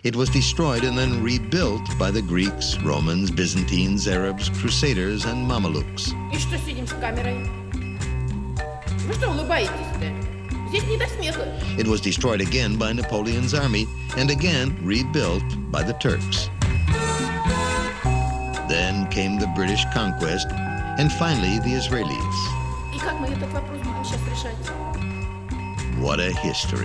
It was destroyed and then rebuilt by the Greeks, Romans, Byzantines, Arabs, Crusaders, and Mamelukes. И что сидим с камерой? Вы что улыбаетесь-то? Здесь не до смеха. It was destroyed again by Napoleon's army and again rebuilt by the Turks. Then came the British conquest and finally the Israelis. И как мы этот вопрос будем сейчас решать? What a history.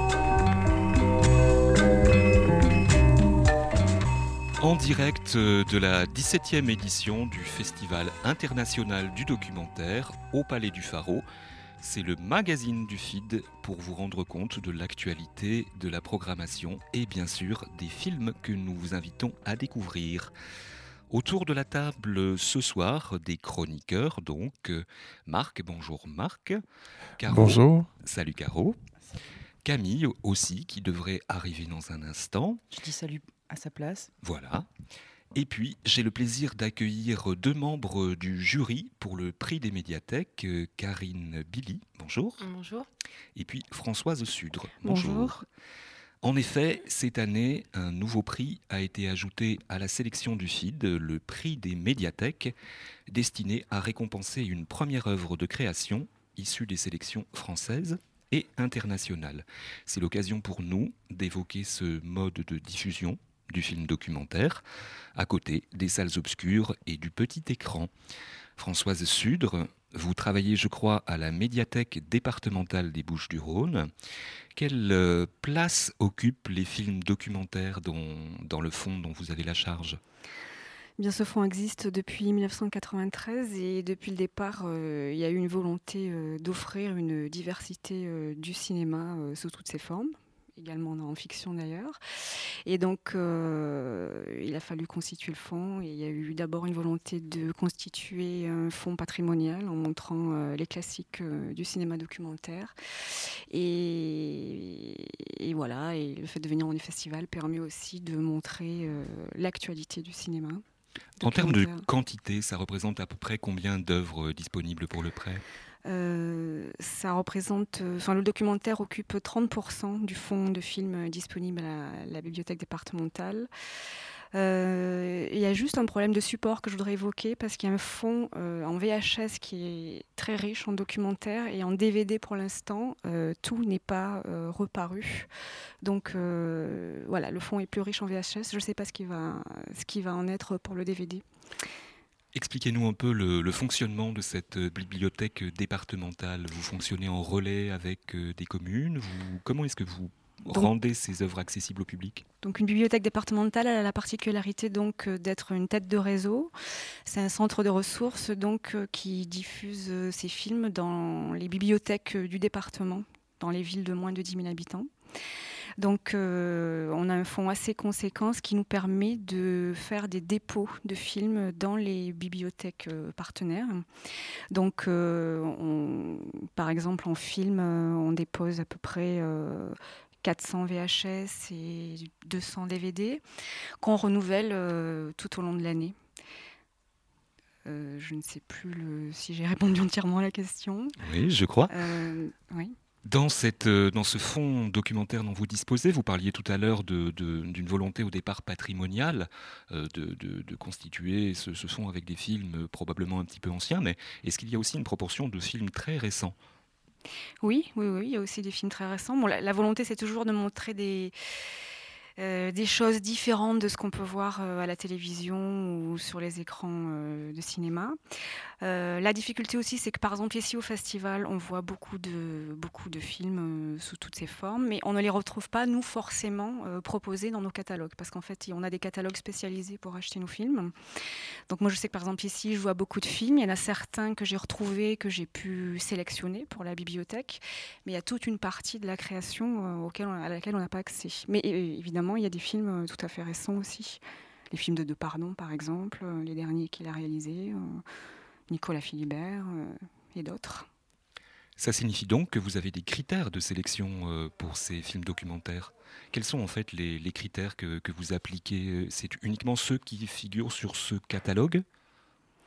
En direct de la 17e édition du Festival international du documentaire au Palais du Pharo, c'est le magazine du FID pour vous rendre compte de l'actualité, de la programmation et bien sûr des films que nous vous invitons à découvrir. Autour de la table ce soir, des chroniqueurs, donc Marc, bonjour Marc. Caro, bonjour. Salut Caro. Camille aussi, qui devrait arriver dans un instant. Je dis salut à sa place. Voilà. Et puis, j'ai le plaisir d'accueillir deux membres du jury pour le prix des médiathèques, Karine Billy, bonjour. Bonjour. Et puis Françoise Sudre, Bonjour. En effet, cette année, un nouveau prix a été ajouté à la sélection du FID, le prix des médiathèques, destiné à récompenser une première œuvre de création issue des sélections françaises et internationales. C'est l'occasion pour nous d'évoquer ce mode de diffusion du film documentaire, à côté des salles obscures et du petit écran. Françoise Sudre, vous travaillez, je crois, à la médiathèque départementale des Bouches-du-Rhône. Quelle place occupent les films documentaires dans le fonds dont vous avez la charge ? Bien, ce fonds existe depuis 1993 et depuis le départ, il y a eu une volonté d'offrir une diversité du cinéma sous toutes ses formes, également en fiction d'ailleurs. Et donc, il a fallu constituer le fonds. Et il y a eu d'abord une volonté de constituer un fonds patrimonial en montrant les classiques du cinéma documentaire. Et voilà, et le fait de venir dans les festivals permet aussi de montrer l'actualité du cinéma. En termes de quantité, ça représente à peu près combien d'œuvres disponibles pour le prêt ? Ça représente, le documentaire occupe 30% du fonds de films disponible à la bibliothèque départementale. Il y a juste un problème de support que je voudrais évoquer parce qu'il y a un fonds en VHS qui est très riche en documentaire et en DVD pour l'instant, tout n'est pas reparu. Donc voilà, le fonds est plus riche en VHS. Je ne sais pas ce qui va en être pour le DVD. Expliquez-nous un peu le fonctionnement de cette bibliothèque départementale. Vous fonctionnez en relais avec des communes. Comment est-ce que vous rendez ces œuvres accessibles au public ? Donc une bibliothèque départementale elle a la particularité donc d'être une tête de réseau. C'est un centre de ressources donc qui diffuse ces films dans les bibliothèques du département, dans les villes de moins de 10 000 habitants. Donc on a un fonds assez conséquent, ce qui nous permet de faire des dépôts de films dans les bibliothèques partenaires. Donc par exemple en film, on dépose à peu près 400 VHS et 200 DVD qu'on renouvelle tout au long de l'année. Je ne sais plus si j'ai répondu entièrement à la question. Oui, je crois. Oui. Dans ce fonds documentaire dont vous disposez, vous parliez tout à l'heure d'une volonté au départ patrimoniale de constituer ce fonds avec des films probablement un petit peu anciens, mais est-ce qu'il y a aussi une proportion de films très récents ? Oui, il y a aussi des films très récents. Bon, la volonté, c'est toujours de montrer des choses différentes de ce qu'on peut voir à la télévision ou sur les écrans de cinéma. La difficulté aussi, c'est que par exemple ici au festival, on voit beaucoup de films sous toutes ces formes, mais on ne les retrouve pas, nous, forcément proposés dans nos catalogues, parce qu'en fait, on a des catalogues spécialisés pour acheter nos films. Donc moi, je sais que par exemple ici, je vois beaucoup de films. Il y en a certains que j'ai retrouvés, que j'ai pu sélectionner pour la bibliothèque, mais il y a toute une partie de la création à laquelle on n'a pas accès. Mais évidemment, il y a des films tout à fait récents aussi. Les films de Depardon, par exemple, les derniers qu'il a réalisés, Nicolas Philibert et d'autres. Ça signifie donc que vous avez des critères de sélection pour ces films documentaires. Quels sont en fait les critères que vous appliquez ? C'est uniquement ceux qui figurent sur ce catalogue ?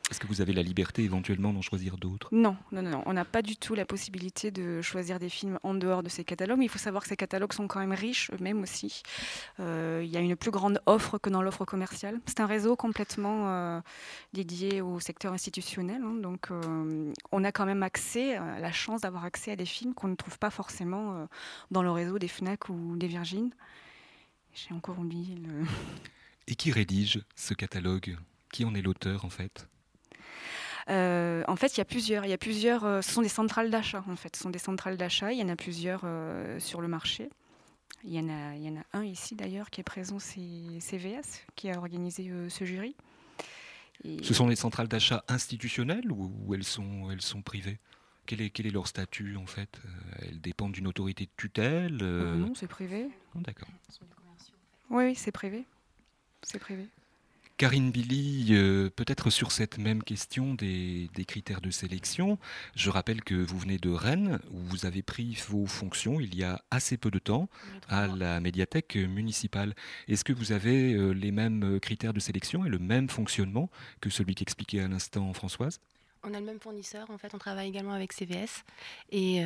Est-ce que vous avez la liberté éventuellement d'en choisir d'autres? Non, non, non, non, on n'a pas du tout la possibilité de choisir des films en dehors de ces catalogues, mais il faut savoir que ces catalogues sont quand même riches eux-mêmes aussi. Il y a une plus grande offre que dans l'offre commerciale. C'est un réseau complètement dédié au secteur institutionnel, hein, donc on a quand même accès, la chance d'avoir accès à des films qu'on ne trouve pas forcément dans le réseau des Fnac ou des Virgin. J'ai encore oublié le... Et qui rédige ce catalogue? Qui en est l'auteur en fait? En fait, il y a plusieurs. Ce sont des centrales d'achat. En fait, ce sont des centrales d'achat. Il y en a plusieurs sur le marché. Il y en a un ici d'ailleurs qui est présent, c'est CVS qui a organisé ce jury. Et Ce sont les centrales d'achat institutionnelles ou elles sont privées? Quel est leur statut en fait? Elles dépendent d'une autorité de tutelle? non, c'est privé. Oh, d'accord. Oui, oui, c'est privé. C'est privé. Karine Billy, peut-être sur cette même question des critères de sélection, je rappelle que vous venez de Rennes, où vous avez pris vos fonctions il y a assez peu de temps à la médiathèque municipale. Est-ce que vous avez les mêmes critères de sélection et le même fonctionnement que celui qu'expliquait à l'instant Françoise? On a le même fournisseur, en fait, on travaille également avec CVS et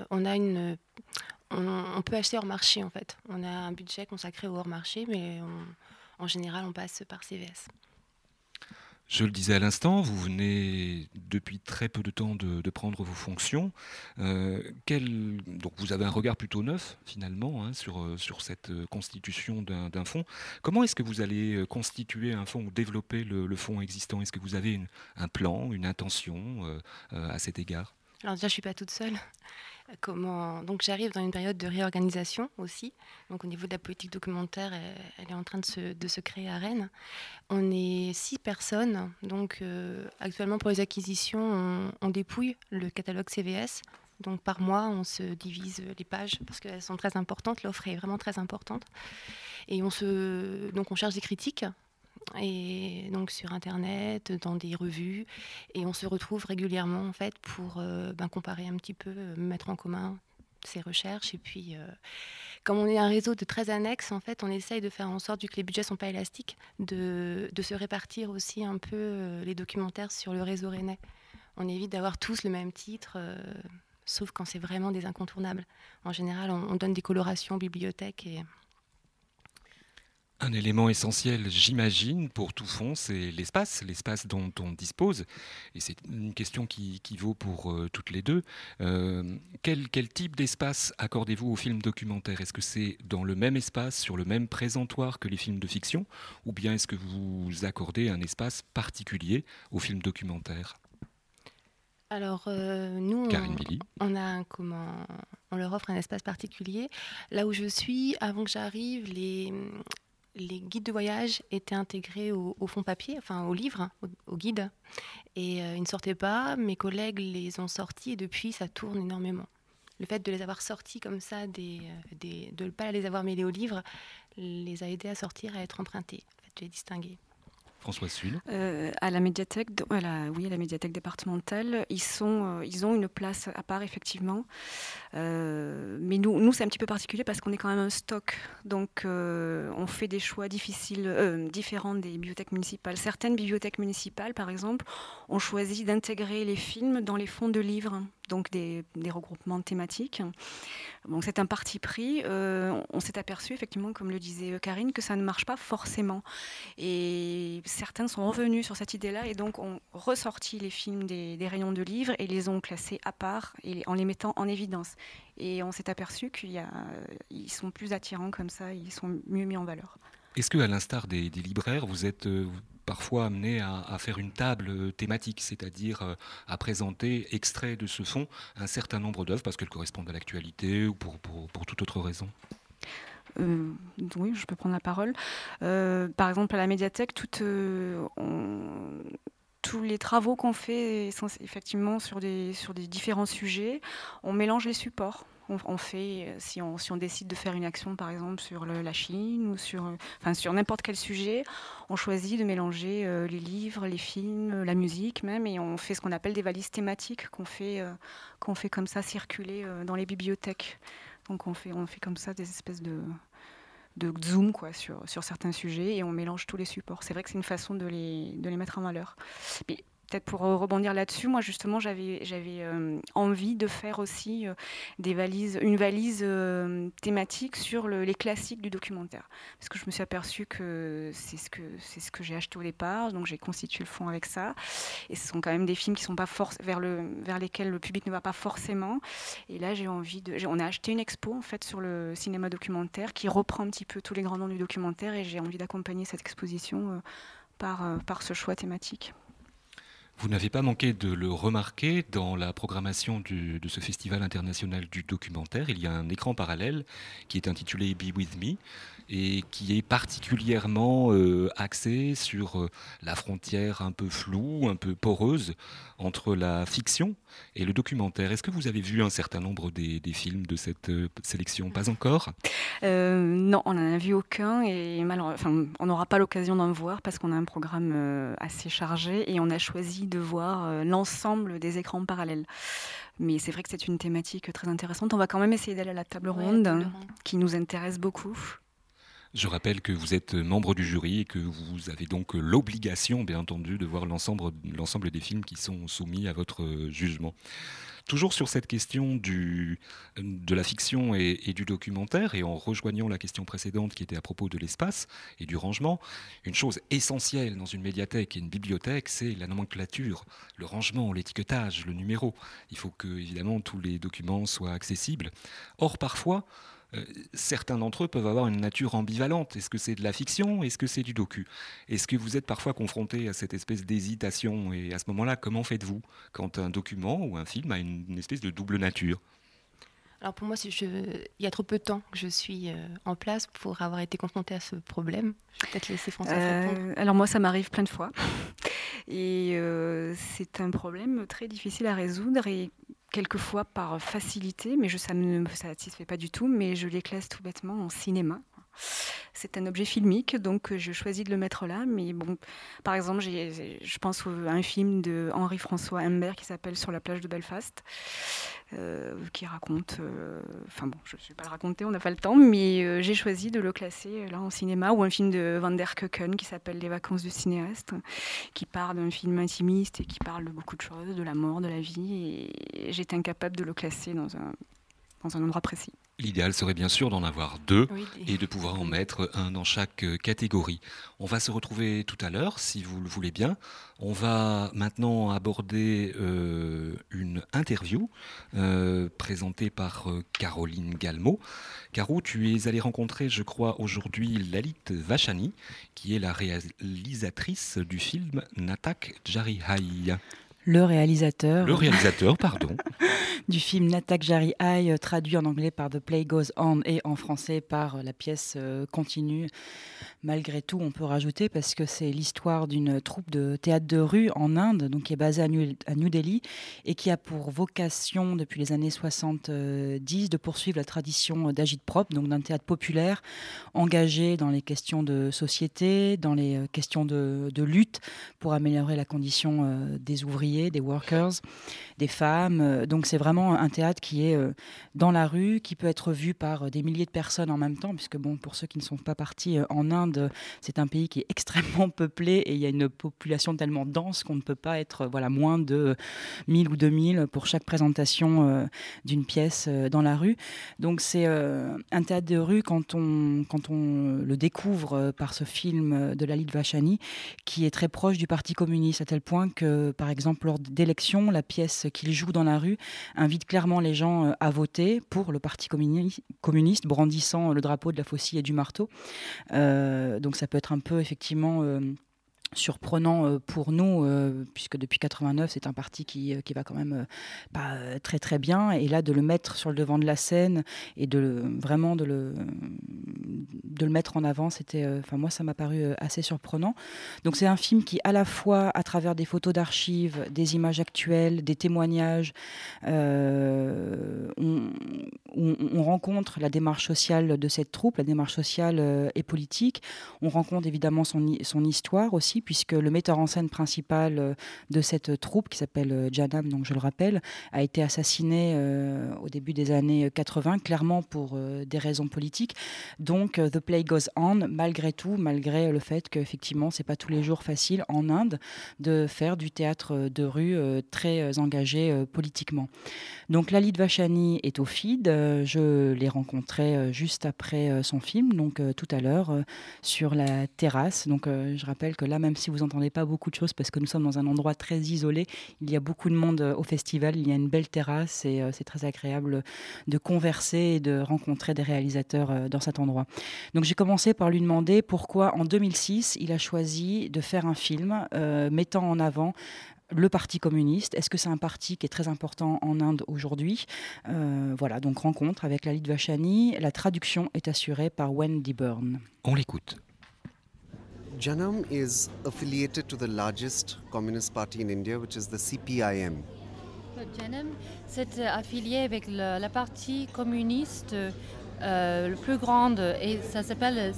on peut acheter hors marché en fait. On a un budget consacré au hors marché, mais en général on passe par CVS. Je le disais à l'instant, vous venez depuis très peu de temps de prendre vos fonctions. Donc vous avez un regard plutôt neuf finalement hein, sur cette constitution d'un fonds. Comment est-ce que vous allez constituer un fonds ou développer le fonds existant? Est-ce que vous avez un plan, une intention à cet égard? Alors déjà, je ne suis pas toute seule. Donc j'arrive dans une période de réorganisation aussi. Donc au niveau de la politique documentaire, elle est en train de se créer à Rennes. On est 6 personnes. Donc actuellement pour les acquisitions, on dépouille le catalogue CVS. Donc par mois, on se divise les pages parce qu'elles sont très importantes. L'offre est vraiment très importante. Et donc on cherche des critiques. Et donc sur internet, dans des revues, et on se retrouve régulièrement en fait pour comparer un petit peu, mettre en commun ces recherches. Et puis, comme on est un réseau de 13 annexes, en fait, on essaye de faire en sorte, vu que les budgets sont pas élastiques, de se répartir aussi un peu les documentaires sur le réseau rennais. On évite d'avoir tous le même titre, sauf quand c'est vraiment des incontournables. En général, on donne des colorations aux bibliothèques et... Un élément essentiel, j'imagine, pour tout fonds, c'est l'espace dont on dispose. Et c'est une question qui vaut pour toutes les deux. Quel type d'espace accordez-vous aux films documentaires? Est-ce que c'est dans le même espace, sur le même présentoir que les films de fiction? Ou bien est-ce que vous accordez un espace particulier aux films documentaires? Alors, nous, Karine Billy. on leur offre un espace particulier. Là où je suis, avant que j'arrive, les guides de voyage étaient intégrés au fond papier, enfin au livre, au guide. Et ils ne sortaient pas. Mes collègues les ont sortis et depuis, ça tourne énormément. Le fait de les avoir sortis comme ça, de ne pas les avoir mêlés au livre, les a aidés à sortir, à être empruntés, en fait, les distinguer. Françoise Sulle. À la médiathèque, à la médiathèque départementale, ils ont une place à part effectivement. Mais nous, c'est un petit peu particulier parce qu'on est quand même un stock, donc on fait des choix différents des bibliothèques municipales. Certaines bibliothèques municipales, par exemple, ont choisi d'intégrer les films dans les fonds de livres, donc des regroupements thématiques. Donc c'est un parti pris. On s'est aperçu effectivement, comme le disait Karine, que ça ne marche pas forcément. Et certains sont revenus sur cette idée-là et donc ont ressorti les films des rayons de livres et les ont classés à part en les mettant en évidence. Et on s'est aperçu qu'ils sont plus attirants comme ça, ils sont mieux mis en valeur. Est-ce qu'à l'instar des libraires, vous êtes parfois amené à faire une table thématique, c'est-à-dire à présenter, extrait de ce fonds, un certain nombre d'œuvres parce qu'elles correspondent à l'actualité ou pour toute autre raison? Oui, je peux prendre la parole. Par exemple, à la médiathèque, tous les travaux qu'on fait effectivement sur des différents sujets, on mélange les supports. On fait, si on décide de faire une action, par exemple, sur la Chine ou sur n'importe quel sujet, on choisit de mélanger les livres, les films, la musique même, et on fait ce qu'on appelle des valises thématiques qu'on fait comme ça circuler dans les bibliothèques. Donc on fait comme ça des espèces de zoom quoi, sur certains sujets et on mélange tous les supports. C'est vrai que c'est une façon de les mettre en valeur. Mais peut-être pour rebondir là-dessus, moi justement j'avais envie de faire aussi une valise thématique sur les classiques du documentaire. Parce que je me suis aperçue que c'est ce que j'ai acheté au départ, donc j'ai constitué le fond avec ça. Et ce sont quand même des films qui sont pas vers lesquels le public ne va pas forcément. Et là on a acheté une expo en fait sur le cinéma documentaire qui reprend un petit peu tous les grands noms du documentaire, et j'ai envie d'accompagner cette exposition par ce choix thématique. Vous n'avez pas manqué de le remarquer dans la programmation de ce festival international du documentaire. Il y a un écran parallèle qui est intitulé Be With Me et qui est particulièrement axé sur la frontière un peu floue, un peu poreuse entre la fiction et le documentaire. Est-ce que vous avez vu un certain nombre des films de cette sélection? Pas encore? Non, on n'en a vu aucun, et on n'aura pas l'occasion d'en voir parce qu'on a un programme assez chargé et on a choisi de voir l'ensemble des écrans parallèles. Mais c'est vrai que c'est une thématique très intéressante. On va quand même essayer d'aller à la table ronde qui nous intéresse beaucoup. Je rappelle que vous êtes membre du jury et que vous avez donc l'obligation, bien entendu, de voir l'ensemble des films qui sont soumis à votre jugement. Toujours sur cette question de la fiction et du documentaire, et en rejoignant la question précédente qui était à propos de l'espace et du rangement, une chose essentielle dans une médiathèque et une bibliothèque, c'est la nomenclature, le rangement, l'étiquetage, le numéro. Il faut que, évidemment, tous les documents soient accessibles. Or, parfois, certains d'entre eux peuvent avoir une nature ambivalente. Est-ce que c'est de la fiction? Est-ce que c'est du docu? Est-ce que vous êtes parfois confronté à cette espèce d'hésitation? Et à ce moment-là, comment faites-vous quand un document ou un film a une espèce de double nature? Alors pour moi, il y a trop peu de temps que je suis en place pour avoir été confrontée à ce problème. Je vais peut-être laisser Françoise répondre. Alors moi, ça m'arrive plein de fois. Et c'est un problème très difficile à résoudre, et quelquefois par facilité, mais ça ne me satisfait pas du tout, mais je les classe tout bêtement en cinéma. C'est un objet filmique, donc je choisis de le mettre là. Mais bon, par exemple, je pense à un film de Henri-François Humbert qui s'appelle Sur la plage de Belfast, qui raconte... je ne vais pas le raconter, on n'a pas le temps, mais j'ai choisi de le classer là en cinéma. Ou un film de Van der Keuken qui s'appelle Les vacances du cinéaste, qui part d'un film intimiste et qui parle de beaucoup de choses, de la mort, de la vie. Et j'étais incapable de le classer dans un endroit précis. L'idéal serait bien sûr d'en avoir deux et de pouvoir en mettre un dans chaque catégorie. On va se retrouver tout à l'heure, si vous le voulez bien. On va maintenant aborder une interview présentée par Caroline Galmo. Caro, tu es allée rencontrer, je crois, aujourd'hui Lalit Vachani, qui est la réalisatrice du film Natak Jarihai. Le réalisateur, pardon. du film Natak Jarihai, traduit en anglais par The Play Goes On et en français par La pièce continue. Malgré tout, on peut rajouter, parce que c'est l'histoire d'une troupe de théâtre de rue en Inde, donc qui est basée à New Delhi, et qui a pour vocation, depuis les années 70, de poursuivre la tradition d'agit-prop, donc d'un théâtre populaire, engagé dans les questions de société, dans les questions de lutte, pour améliorer la condition des ouvriers, des workers, des femmes. Donc c'est vraiment un théâtre qui est dans la rue, qui peut être vu par des milliers de personnes en même temps, puisque bon, pour ceux qui ne sont pas partis en Inde, c'est un pays qui est extrêmement peuplé et il y a une population tellement dense qu'on ne peut pas être moins de 1000 ou 2000 pour chaque présentation d'une pièce dans la rue. Donc c'est un théâtre de rue quand on le découvre par ce film de Lalit Vachani, qui est très proche du Parti communiste, à tel point que, par exemple, lors d'élections, la pièce qu'il joue dans la rue invite clairement les gens à voter pour le Parti communiste, brandissant le drapeau de la faucille et du marteau. Donc ça peut être un peu effectivement surprenant pour nous, puisque depuis 89 c'est un parti qui va quand même pas très très bien, et là de le mettre sur le devant de la scène et de le mettre en avant, c'était, moi ça m'a paru assez surprenant. Donc c'est un film qui, à la fois à travers des photos d'archives, des images actuelles, des témoignages, on rencontre la démarche sociale de cette troupe, la démarche sociale et politique. On rencontre évidemment son histoire aussi, aussi, puisque le metteur en scène principal de cette troupe, qui s'appelle Janam, donc je le rappelle, a été assassiné au début des années 80, clairement pour des raisons politiques. Donc The Play Goes On, malgré tout, malgré le fait qu'effectivement, c'est pas tous les jours facile en Inde de faire du théâtre de rue très engagé politiquement. Donc Lalit Vachhani est au FID. Je l'ai rencontré juste après son film, donc tout à l'heure, sur la terrasse. Donc je rappelle que là, même si vous n'entendez pas beaucoup de choses, parce que nous sommes dans un endroit très isolé, il y a beaucoup de monde au festival, il y a une belle terrasse et c'est très agréable de converser et de rencontrer des réalisateurs dans cet endroit. Donc j'ai commencé par lui demander pourquoi en 2006, il a choisi de faire un film mettant en avant le Parti communiste. Est-ce que c'est un parti qui est très important en Inde aujourd'hui? Voilà, donc rencontre avec Lalit Vachhani. La traduction est assurée par Wendy Byrne. On l'écoute. Janam is affiliated to the largest communist party in India, which is the CPIM. Janam, c'est affilié avec la partie communiste le plus grande et ça s'appelle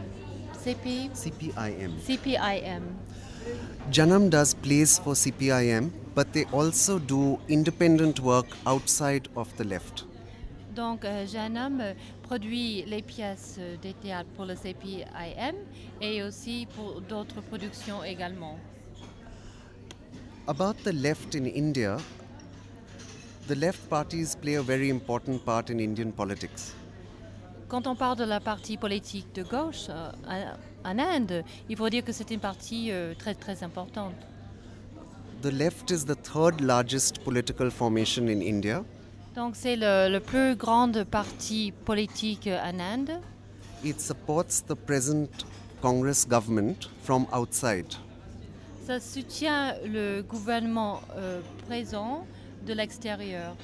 CPIM. CPIM. Janam does plays for CPIM, but they also do independent work outside of the left. Donc Janam produit les pièces de théâtre pour le CPIM et aussi pour d'autres productions également. About the left in India, the left parties play a very important part in Indian politics. Quand on parle de la partie politique de gauche en Inde, il faut dire que c'est une partie très très importante. The left is the third largest political formation in India. Donc c'est le plus grand parti politique en Inde. It supports the present Congress government from outside. Ça soutient le gouvernement présent de l'extérieur.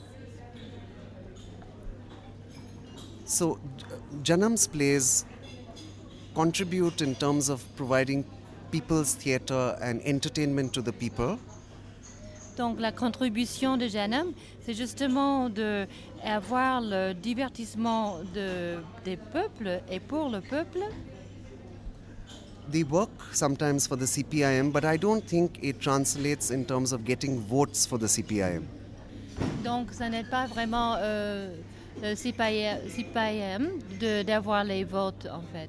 So Janam's plays contribute in terms of providing people's theatre and entertainment to the people. Donc la contribution de Janam, c'est justement d'avoir le divertissement des peuples et pour le peuple. They work sometimes for the CPIM, but I don't think it translates in terms of getting votes for the CPIM. Donc ça n'est pas vraiment le CPIM d'avoir les votes en fait.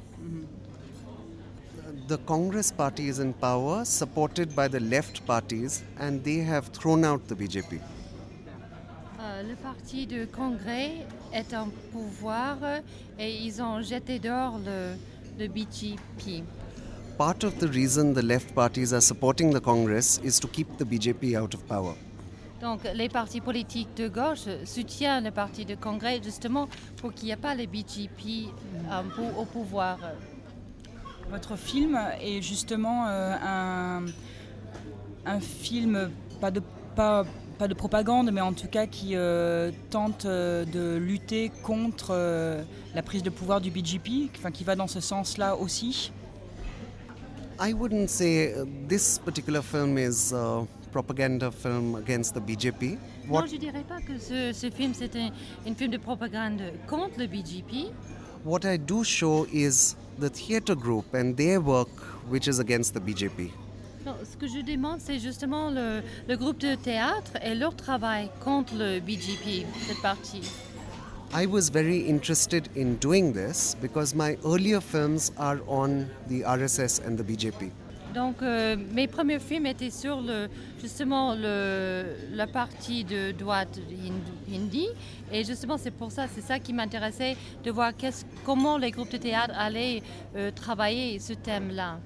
The Congress party is in power, supported by the left parties, and they have thrown out the BJP. Le parti du Congrès est en pouvoir et ils ont jeté dehors le BJP. Part of the reason the left parties are supporting the Congress is to keep the BJP out of power. Donc les partis politiques de gauche soutiennent le parti du Congrès justement pour qu'il n'y ait pas le BJP au pouvoir. Votre film est justement un film, pas de propagande, mais en tout cas qui tente de lutter contre la prise de pouvoir du BJP, enfin, qui va dans ce sens-là aussi. I wouldn't say this particular film is a propaganda film against the BJP. Non, je ne dirais pas que ce film c'est un film de propagande contre le BJP. What I do show is the theatre group and their work which is against the BJP. Non, ce que je demande, c'est justement le groupe de théâtre et leur travail contre le BJP, cette partie. I was very interested in doing this because my earlier films are on the RSS and the BJP. Donc mes premiers films étaient sur justement la partie de droite hindi et justement c'est ça qui m'intéressait de voir comment les groupes de théâtre allaient travailler ce thème-là.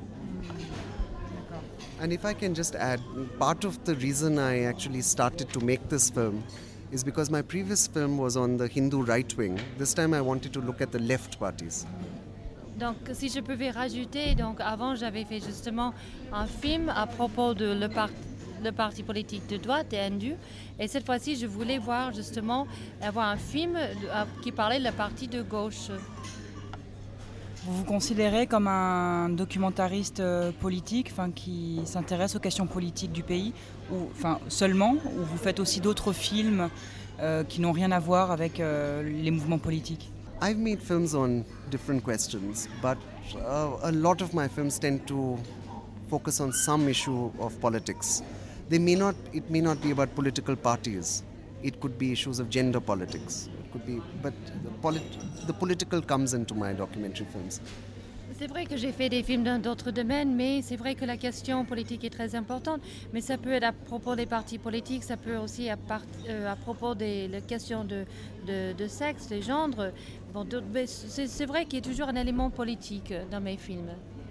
And if I can just add, part of the reason I actually started to make this film is because my previous film was on the Hindu right wing. This time I wanted to look at the left parties. Donc, si je pouvais rajouter, donc avant j'avais fait justement un film à propos de le parti politique de droite et hindu, et cette fois-ci je voulais voir justement avoir un film qui parlait de la partie de gauche. Vous vous considérez comme un documentariste politique, qui s'intéresse aux questions politiques du pays, ou seulement, ou vous faites aussi d'autres films qui n'ont rien à voir avec les mouvements politiques? I've made films on different questions, but a lot of my films tend to focus on some issue of politics. It may not be about political parties. It could be issues of gender politics. It could be, but the political comes into my documentary films. C'est vrai que j'ai fait des films dans d'autres domaines, mais c'est vrai que la question politique est très importante. Mais ça peut être à propos des partis politiques, ça peut aussi à propos des questions de sexe, de genre. Bon, c'est vrai qu'il y a toujours un élément politique dans mes films.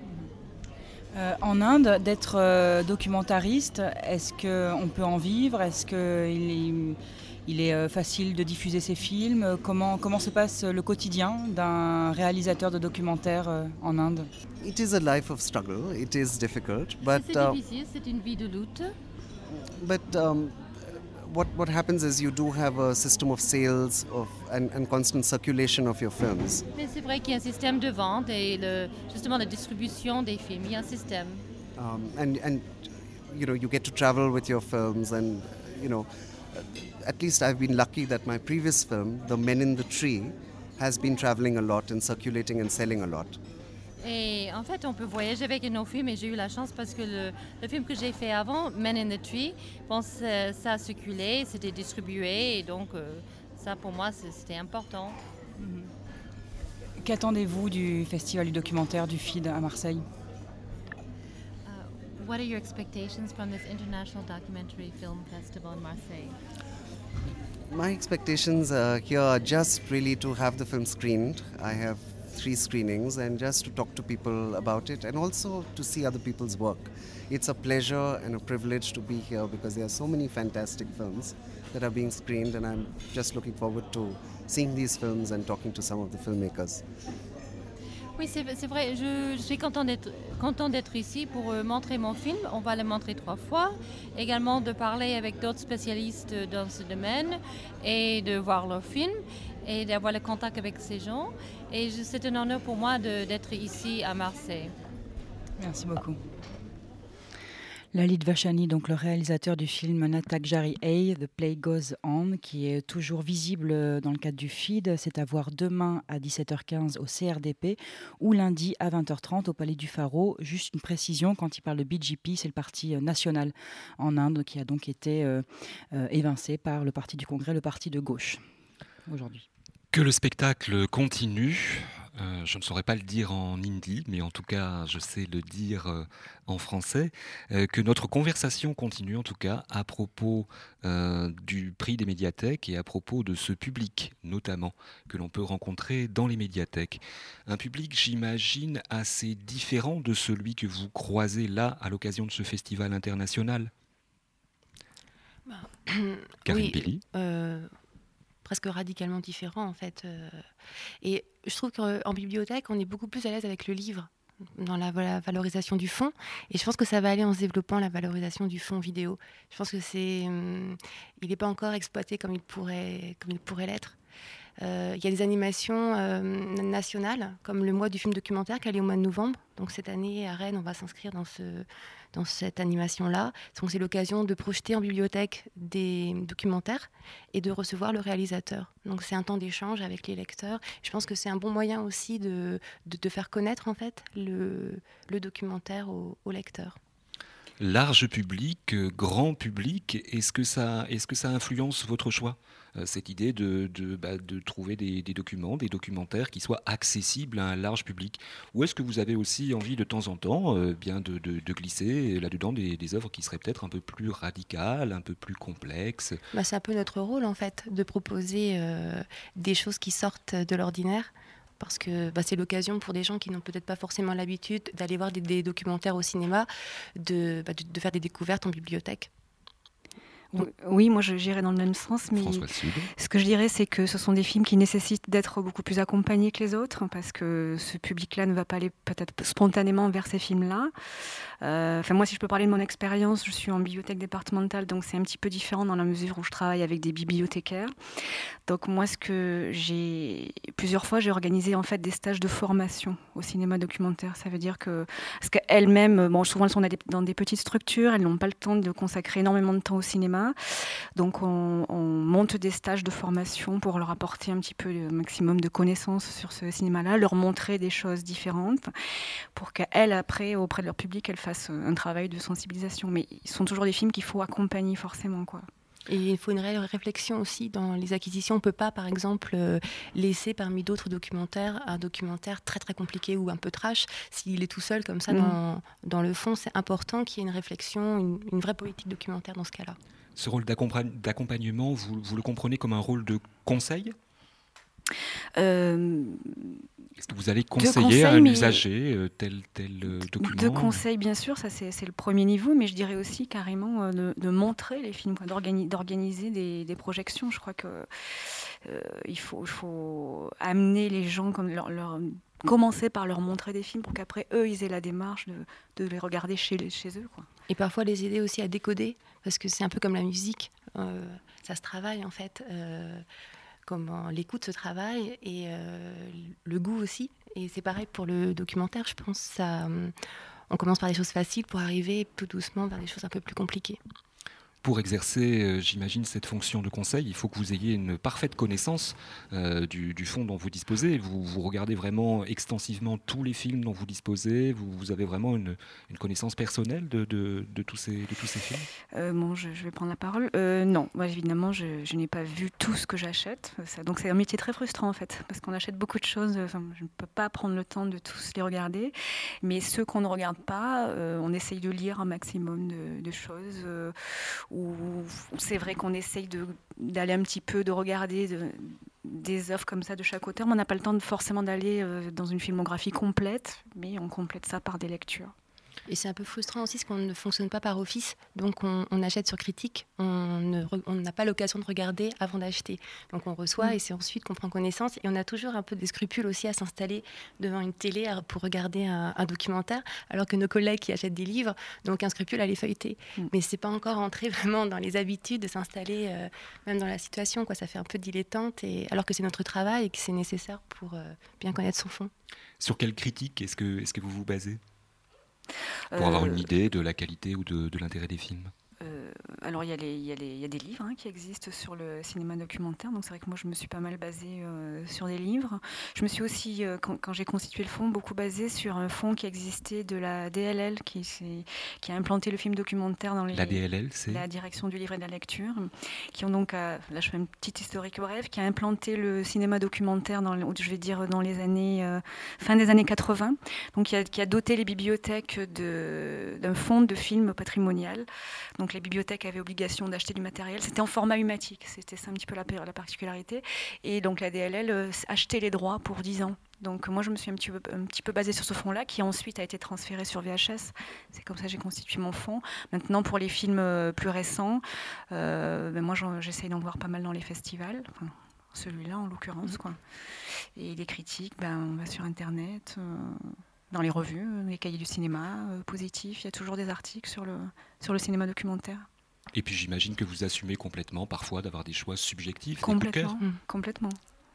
En Inde, d'être documentariste, est-ce qu'on peut en vivre? Est-ce qu'il est facile de diffuser ses films? Comment se passe le quotidien d'un réalisateur de documentaires en Inde? It is a life of struggle. It is difficult, but c'est difficile, c'est une vie de lutte. But what happens is you do have a system of sales and constant circulation of your films. Mais c'est vrai qu'il y a un système de vente et justement la distribution des films. Il y a un système. And you get to travel with your films, and at least I've been lucky that my previous film, The Men in the Tree, has been traveling a lot and circulating and selling a lot. Et en fait, on peut voyager avec nos films et j'ai eu la chance parce que le film que j'ai fait avant, Men in the Tree, ça a circulé, c'était distribué et donc ça pour moi c'était important. Qu'attendez-vous du Festival du documentaire du FID à Marseille? What are your expectations from this International Documentary Film Festival in Marseille? My expectations here are just really to have the film screened. I have 3 screenings, and just to talk to people about it and also to see other people's work. It's a pleasure and a privilege to be here because there are so many fantastic films that are being screened, and I'm just looking forward to seeing these films and talking to some of the filmmakers. Oui, c'est vrai, je suis content d'être ici pour montrer mon film. On va le montrer 3 fois. Également de parler avec d'autres spécialistes dans ce domaine et de voir leurs films et d'avoir le contact avec ces gens. Et c'est un honneur pour moi d'être ici à Marseille. Merci beaucoup. Lalit Vachhani, donc le réalisateur du film Natak Jari Hai, The Play Goes On, qui est toujours visible dans le cadre du FID. C'est à voir demain à 17h15 au CRDP ou lundi à 20h30 au Palais du Pharaon. Juste une précision, quand il parle de BJP, c'est le parti national en Inde qui a donc été évincé par le parti du Congrès, le parti de gauche, aujourd'hui. Que le spectacle continue. Je ne saurais pas le dire en hindi, mais en tout cas, je sais le dire en français. Que notre conversation continue, en tout cas, à propos du prix des médiathèques et à propos de ce public, notamment, que l'on peut rencontrer dans les médiathèques. Un public, j'imagine, assez différent de celui que vous croisez là, à l'occasion de ce festival international. Karine Peli. Presque radicalement différent en fait. Et je trouve qu'en bibliothèque, on est beaucoup plus à l'aise avec le livre, dans la valorisation du fond. Et je pense que ça va aller en se développant la valorisation du fond vidéo. Je pense que il n'est pas encore exploité comme il pourrait l'être. Il y a des animations nationales, comme le mois du film documentaire qui a lieu au mois de novembre. Donc cette année, à Rennes, on va s'inscrire dans cette animation-là. Donc c'est l'occasion de projeter en bibliothèque des documentaires et de recevoir le réalisateur. Donc c'est un temps d'échange avec les lecteurs. Je pense que c'est un bon moyen aussi de faire connaître en fait le documentaire aux lecteurs. Large public, grand public, est-ce que ça influence votre choix, cette idée de trouver des documentaires qui soient accessibles à un large public? Ou est-ce que vous avez aussi envie de temps en temps de glisser là-dedans des œuvres qui seraient peut-être un peu plus radicales, un peu plus complexes? C'est un peu notre rôle en fait, de proposer des choses qui sortent de l'ordinaire. Parce que c'est l'occasion pour des gens qui n'ont peut-être pas forcément l'habitude d'aller voir des documentaires au cinéma, de faire des découvertes en bibliothèque. Oui, moi j'irais dans le même sens, mais ce que je dirais, c'est que ce sont des films qui nécessitent d'être beaucoup plus accompagnés que les autres, parce que ce public-là ne va pas aller peut-être spontanément vers ces films-là. Moi, si je peux parler de mon expérience, je suis en bibliothèque départementale, donc c'est un petit peu différent dans la mesure où je travaille avec des bibliothécaires. Donc moi, plusieurs fois, j'ai organisé en fait des stages de formation au cinéma documentaire. Ça veut dire parce qu'elles-mêmes, souvent elles sont dans des petites structures, elles n'ont pas le temps de consacrer énormément de temps au cinéma. cinéma. Donc on monte des stages de formation pour leur apporter un petit peu le maximum de connaissances sur ce cinéma-là, leur montrer des choses différentes pour qu'elles, après, auprès de leur public, elles fassent un travail de sensibilisation. Mais ils sont toujours des films qu'il faut accompagner forcément, quoi. Et il faut une réelle réflexion aussi dans les acquisitions. On ne peut pas, par exemple, laisser parmi d'autres documentaires un documentaire très très compliqué ou un peu trash. S'il est tout seul comme ça dans le fond, c'est important qu'il y ait une réflexion, une vraie politique documentaire dans ce cas-là. Ce rôle d'accompagnement, vous le comprenez comme un rôle de conseil ? Est-ce que vous allez conseiller à un usager tel document ? De conseils, bien sûr, ça c'est le premier niveau, mais je dirais aussi carrément de montrer les films, d'organiser des projections. Je crois que il faut amener les gens, comme commencer par leur montrer des films pour qu'après eux ils aient la démarche de les regarder chez eux, quoi. Et parfois les aider aussi à décoder, parce que c'est un peu comme la musique, ça se travaille en fait. Comment l'écoute se travaille et le goût aussi. Et c'est pareil pour le documentaire, je pense. On commence par des choses faciles pour arriver tout doucement vers des choses un peu plus compliquées. Pour exercer, j'imagine, cette fonction de conseil, il faut que vous ayez une parfaite connaissance du fond dont vous disposez. Vous regardez vraiment extensivement tous les films dont vous disposez. Vous avez vraiment une connaissance personnelle de tous ces films. Je vais prendre la parole. Non, moi, évidemment, je n'ai pas vu tout ce que j'achète. Donc c'est un métier très frustrant, en fait, parce qu'on achète beaucoup de choses. Je ne peux pas prendre le temps de tous les regarder. Mais ceux qu'on ne regarde pas, on essaye de lire un maximum de choses. Où c'est vrai qu'on essaye d'aller un petit peu, de regarder des œuvres comme ça de chaque auteur, mais on n'a pas le temps forcément d'aller dans une filmographie complète, mais on complète ça par des lectures. Et c'est un peu frustrant aussi parce qu'on ne fonctionne pas par office, donc on achète sur critique, on n'a pas l'occasion de regarder avant d'acheter. Donc on reçoit et c'est ensuite qu'on prend connaissance, et on a toujours un peu des scrupules aussi à s'installer devant une télé pour regarder un documentaire, alors que nos collègues qui achètent des livres n'ont qu'un scrupule à les feuilleter. Mais c'est pas encore entré vraiment dans les habitudes de s'installer, même dans la situation, quoi. Ça fait un peu dilettante, alors que c'est notre travail et que c'est nécessaire pour bien connaître son fond. Sur quelle critique est-ce que vous vous basez ? Pour avoir une idée de la qualité ou de l'intérêt des films. Alors il y a des livres qui existent sur le cinéma documentaire, donc c'est vrai que moi je me suis pas mal basée sur des livres. Je me suis aussi, quand j'ai constitué le fonds, beaucoup basée sur un fonds qui existait de la DLL qui a implanté le film documentaire dans les... La DLL, c'est la direction du livre et de la lecture, qui ont donc, là je fais une petite historique brève, qui a implanté le cinéma documentaire dans les années, fin des années 80, donc qui a doté les bibliothèques d'un fonds de films patrimonial. Donc les bibliothèques avaient obligation d'acheter du matériel. C'était en format humatique, c'était ça un petit peu la particularité. Et donc la DLL achetait les droits pour 10 ans. Donc moi je me suis un petit peu basée sur ce fonds-là, qui ensuite a été transféré sur VHS. C'est comme ça que j'ai constitué mon fonds. Maintenant pour les films plus récents, moi j'essaye d'en voir pas mal dans les festivals. Enfin, celui-là en l'occurrence, quoi. Et les critiques, on va sur Internet... dans les revues, les cahiers du cinéma, positifs, il y a toujours des articles sur le cinéma documentaire. Et puis j'imagine que vous assumez complètement parfois d'avoir des choix subjectifs, complètement, des coups de cœur. Complètement.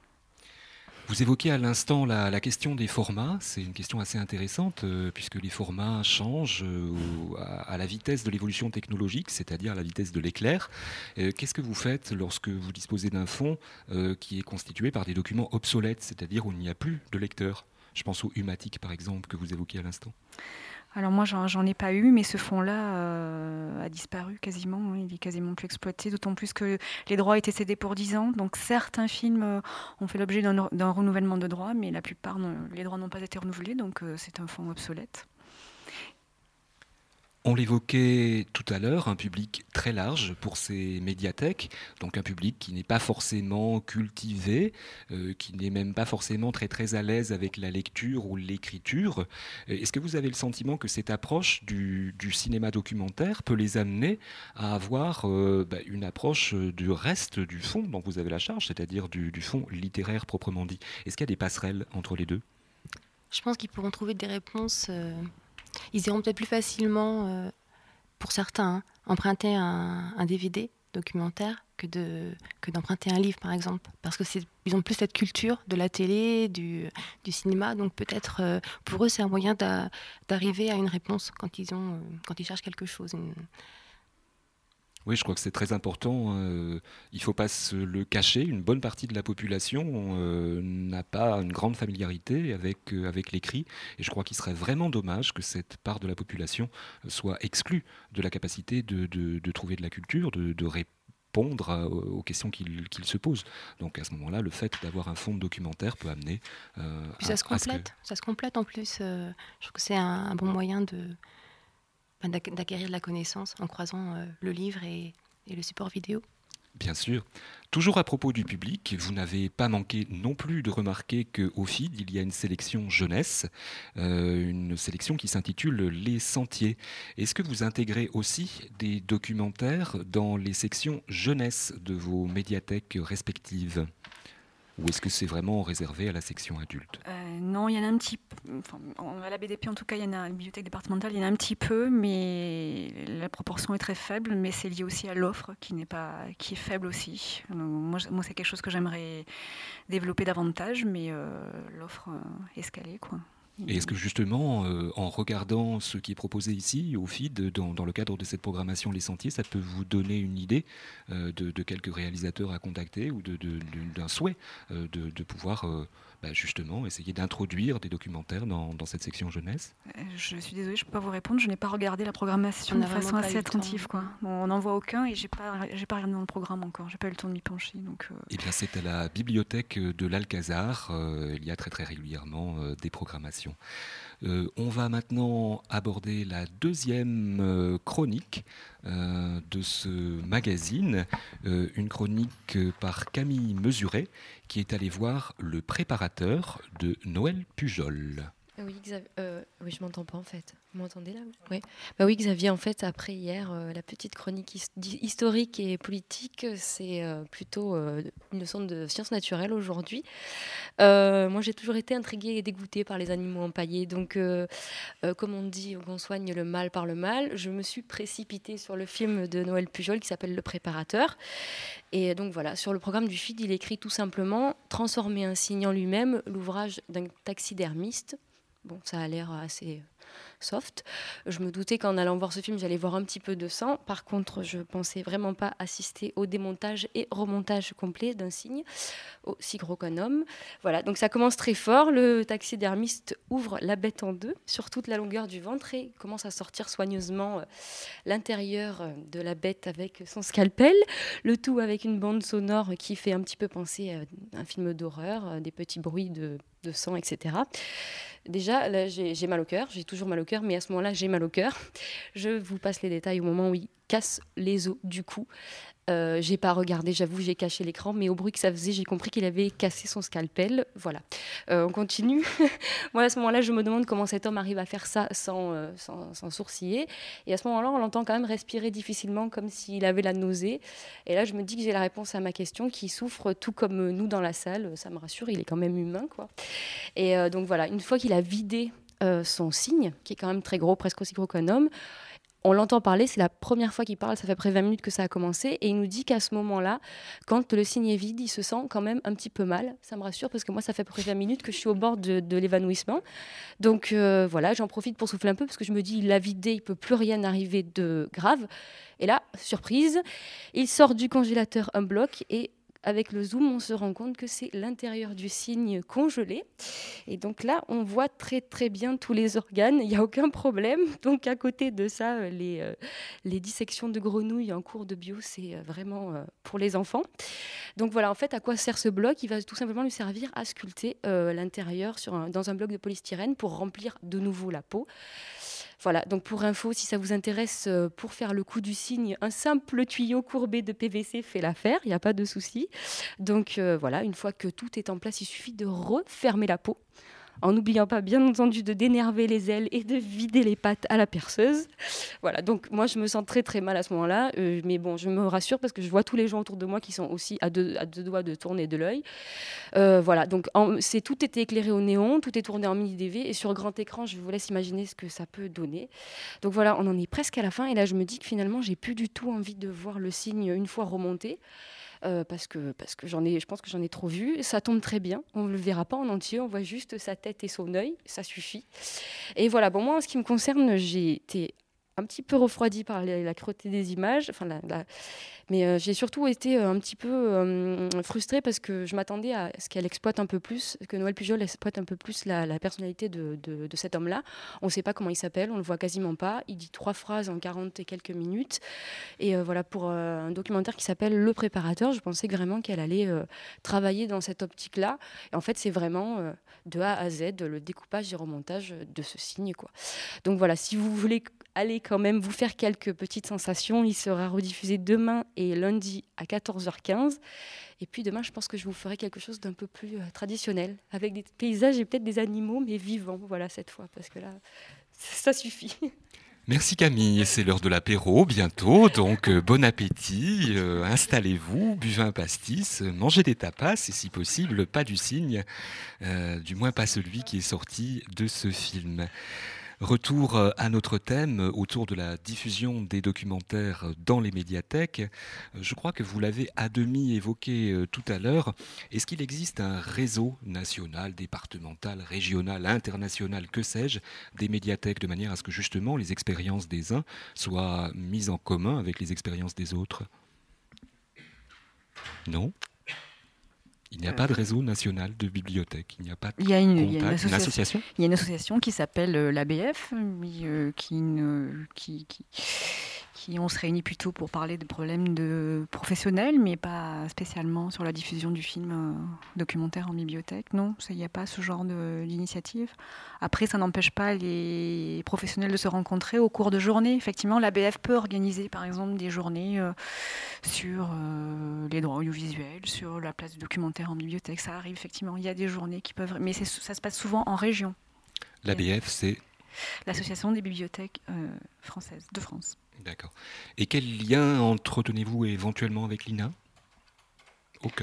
Vous évoquiez à l'instant la question des formats. C'est une question assez intéressante puisque les formats changent à la vitesse de l'évolution technologique, c'est-à-dire à la vitesse de l'éclair. Qu'est-ce que vous faites lorsque vous disposez d'un fonds qui est constitué par des documents obsolètes, c'est-à-dire où il n'y a plus de lecteur ? Je pense au Humatic, par exemple, que vous évoquiez à l'instant. Alors moi, j'en ai pas eu, mais ce fonds-là a disparu quasiment. Il est quasiment plus exploité, d'autant plus que les droits étaient cédés pour 10 ans. Donc certains films ont fait l'objet d'un renouvellement de droits, mais la plupart, les droits n'ont pas été renouvelés, donc c'est un fonds obsolète. On l'évoquait tout à l'heure, un public très large pour ces médiathèques, donc un public qui n'est pas forcément cultivé, qui n'est même pas forcément très très à l'aise avec la lecture ou l'écriture. Est-ce que vous avez le sentiment que cette approche du cinéma documentaire peut les amener à avoir une approche du reste du fond dont vous avez la charge, c'est-à-dire du fond littéraire proprement dit ? Est-ce qu'il y a des passerelles entre les deux ? Je pense qu'ils pourront trouver des réponses... Ils iront peut-être plus facilement, pour certains, emprunter un DVD documentaire que d'emprunter un livre, par exemple. Parce qu'ils ont plus cette culture de la télé, du cinéma. Donc peut-être, pour eux, c'est un moyen d'arriver à une réponse quand ils cherchent quelque chose. Oui, je crois que c'est très important. Il ne faut pas se le cacher. Une bonne partie de la population n'a pas une grande familiarité avec l'écrit. Et je crois qu'il serait vraiment dommage que cette part de la population soit exclue de la capacité de trouver de la culture, de répondre aux questions qu'il se pose. Donc à ce moment-là, le fait d'avoir un fonds de documentaire peut amener Puis ça se complète en plus. Je trouve que c'est un bon moyen d'acquérir de la connaissance en croisant le livre et le support vidéo. Bien sûr. Toujours à propos du public, vous n'avez pas manqué non plus de remarquer qu'au FID, il y a une sélection jeunesse, une sélection qui s'intitule Les Sentiers. Est-ce que vous intégrez aussi des documentaires dans les sections jeunesse de vos médiathèques respectives ? Ou est-ce que c'est vraiment réservé à la section adulte ? Non, il y en a un petit peu. Enfin, à la BDP, en tout cas, il y en a à la bibliothèque départementale, il y en a un petit peu, mais la proportion est très faible. Mais c'est lié aussi à l'offre qui est faible aussi. Donc, moi, c'est quelque chose que j'aimerais développer davantage, mais l'offre est escalée, quoi. Et est-ce que justement, en regardant ce qui est proposé ici, au FID, dans le cadre de cette programmation Les Sentiers, ça peut vous donner une idée de quelques réalisateurs à contacter ou d'un souhait de pouvoir justement essayer d'introduire des documentaires dans cette section jeunesse ? Je suis désolée, je ne peux pas vous répondre. Je n'ai pas regardé la programmation de façon assez attentive, quoi. Bon, on n'en voit aucun et je n'ai pas regardé dans le programme encore. Je n'ai pas eu le temps de m'y pencher. Donc, Eh bien, c'est à la bibliothèque de l'Alcazar. Il y a très très régulièrement des programmations. On va maintenant aborder la deuxième chronique de ce magazine, une chronique par Camille Mesuret, qui est allée voir Le Préparateur de Noël Pujol. Oui, oui, je m'entends pas en fait. Vous m'entendez là ? Oui. Oui, Xavier, en fait, après hier, la petite chronique historique et politique, c'est plutôt une leçon de sciences naturelles aujourd'hui. Moi, j'ai toujours été intriguée et dégoûtée par les animaux empaillés. Donc, comme on dit, on soigne le mal par le mal. Je me suis précipitée sur le film de Noël Pujol qui s'appelle Le Préparateur. Et donc voilà, sur le programme du FID, il écrit tout simplement « Transformer un cygne en lui-même, l'ouvrage d'un taxidermiste ». Bon, ça a l'air assez soft. Je me doutais qu'en allant voir ce film, j'allais voir un petit peu de sang. Par contre, je pensais vraiment pas assister au démontage et remontage complet d'un cygne, aussi gros qu'un homme. Voilà, donc ça commence très fort. Le taxidermiste ouvre la bête en deux sur toute la longueur du ventre et commence à sortir soigneusement l'intérieur de la bête avec son scalpel. Le tout avec une bande sonore qui fait un petit peu penser à un film d'horreur, des petits bruits de sang, etc. Déjà, là, j'ai mal au cœur. J'ai toujours mal au cœur, mais à ce moment-là, j'ai mal au cœur. Je vous passe les détails au moment où il casse les os du cou. J'ai pas regardé, j'avoue, j'ai caché l'écran, mais au bruit que ça faisait, j'ai compris qu'il avait cassé son scalpel. Voilà. On continue. Moi, à ce moment-là, je me demande comment cet homme arrive à faire ça sans sourciller. Et à ce moment-là, on l'entend quand même respirer difficilement, comme s'il avait la nausée. Et là, je me dis que j'ai la réponse à ma question, qui souffre tout comme nous dans la salle. Ça me rassure, il est quand même humain, quoi. Et donc voilà, une fois qu'il a vidé son cygne, qui est quand même très gros, presque aussi gros qu'un homme, on l'entend parler, c'est la première fois qu'il parle, ça fait près de 20 minutes que ça a commencé, et il nous dit qu'à ce moment-là, quand le cygne est vide, il se sent quand même un petit peu mal. Ça me rassure parce que moi, ça fait près de 20 minutes que je suis au bord de l'évanouissement. Donc voilà, j'en profite pour souffler un peu parce que je me dis, il l'a vidé, il ne peut plus rien arriver de grave. Et là, surprise, il sort du congélateur un bloc et avec le zoom, on se rend compte que c'est l'intérieur du cygne congelé. Et donc là, on voit très très bien tous les organes, il n'y a aucun problème. Donc à côté de ça, les dissections de grenouilles en cours de bio, c'est vraiment pour les enfants. Donc voilà, en fait, à quoi sert ce bloc ? Il va tout simplement lui servir à sculpter l'intérieur dans un bloc de polystyrène pour remplir de nouveau la peau. Voilà, donc pour info, si ça vous intéresse, pour faire le coup du cygne, un simple tuyau courbé de PVC fait l'affaire, il n'y a pas de souci. Donc voilà, une fois que tout est en place, il suffit de refermer la peau, en n'oubliant pas, bien entendu, de dénerver les ailes et de vider les pattes à la perceuse. Voilà, donc moi, je me sens très très mal à ce moment-là, mais bon, je me rassure parce que je vois tous les gens autour de moi qui sont aussi à deux doigts de tourner de l'œil. Voilà, donc tout était éclairé au néon, tout est tourné en mini-DV, et sur grand écran, je vous laisse imaginer ce que ça peut donner. Donc voilà, on en est presque à la fin, et là, je me dis que finalement, j'ai plus du tout envie de voir le cygne une fois remonté. Parce que je pense que j'en ai trop vu. Ça tombe très bien, on ne le verra pas en entier, on voit juste sa tête et son œil, ça suffit. Et voilà, bon, moi en ce qui me concerne, j'ai été un petit peu refroidie par la cruauté des images. Mais j'ai surtout été un petit peu frustrée parce que je m'attendais à ce qu'elle exploite un peu plus, que Noël Pujol exploite un peu plus la personnalité de cet homme-là. On ne sait pas comment il s'appelle, on ne le voit quasiment pas. Il dit 3 phrases en 40 et quelques minutes. Et voilà, pour un documentaire qui s'appelle Le Préparateur, je pensais vraiment qu'elle allait travailler dans cette optique-là. Et en fait, c'est vraiment de A à Z le découpage et remontage de ce signe, quoi. Donc voilà, si vous voulez aller quand même vous faire quelques petites sensations, il sera rediffusé demain et lundi à 14h15. Et puis demain, je pense que je vous ferai quelque chose d'un peu plus traditionnel, avec des paysages et peut-être des animaux, mais vivants, voilà, cette fois, parce que là, ça suffit. Merci Camille, c'est l'heure de l'apéro bientôt, donc bon appétit, installez-vous, buvez un pastis, mangez des tapas et si possible pas du cygne, du moins pas celui qui est sorti de ce film. Retour à notre thème autour de la diffusion des documentaires dans les médiathèques. Je crois que vous l'avez à demi évoqué tout à l'heure. Est-ce qu'il existe un réseau national, départemental, régional, international, que sais-je, des médiathèques de manière à ce que justement les expériences des uns soient mises en commun avec les expériences des autres ? Non ? Il n'y a pas de réseau national de bibliothèques. Il n'y a pas de une association. Il y a une association qui s'appelle l'ABF, qui on se réunit plutôt pour parler de problèmes de professionnels, mais pas spécialement sur la diffusion du film documentaire en bibliothèque. Non, il n'y a pas ce genre d'initiative. Après, ça n'empêche pas les professionnels de se rencontrer au cours de journées. Effectivement, l'ABF peut organiser, par exemple, des journées sur les droits audiovisuels, sur la place du documentaire en bibliothèque. Ça arrive, effectivement. Il y a des journées qui peuvent... Mais ça se passe souvent en région. L'ABF, c'est l'Association des bibliothèques françaises de France. D'accord. Et quel lien entretenez-vous éventuellement avec l'INA ? Aucun.